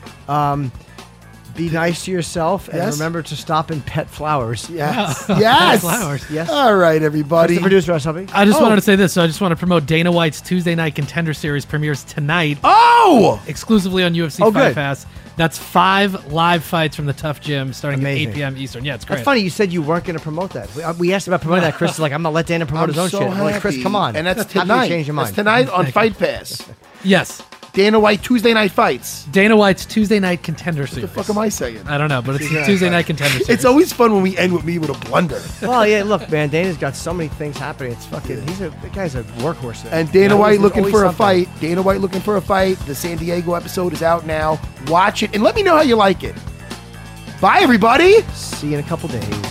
Be nice to yourself and Yes? remember to stop and pet flowers. Yes. Yes. Flowers. Yes. All right, everybody. The producer has something. I just Oh. wanted to say this. So I just want to promote Dana White's Tuesday Night Contender Series premieres tonight Oh! exclusively on UFC Oh, Fight good. Pass. That's 5 live fights from the Tough Gym starting Amazing. at 8 p.m. Eastern. Yeah, it's great. That's funny. You said you weren't going to promote that. We asked about promoting that. Chris is like, I'm going to let Dana promote I'm his own so shit. I'm like, Chris, happy. come on. And that's How can you tonight. change your mind? That's tonight on Fight Pass. Yes. Dana White Tuesday Night Fights. Dana White's Tuesday Night Contender What Series. the fuck am I saying? I don't know, but it's the Tuesday Night Contender Series. It's always fun when we end with me with a blunder. Well, yeah, look, man, Dana's got so many things happening. It's fucking, that guy's a workhorse there. And Dana Always- White there's looking always for a something. fight. Dana White looking for a fight. The San Diego episode is out now. Watch it and let me know how you like it. Bye, everybody. See you in a couple days.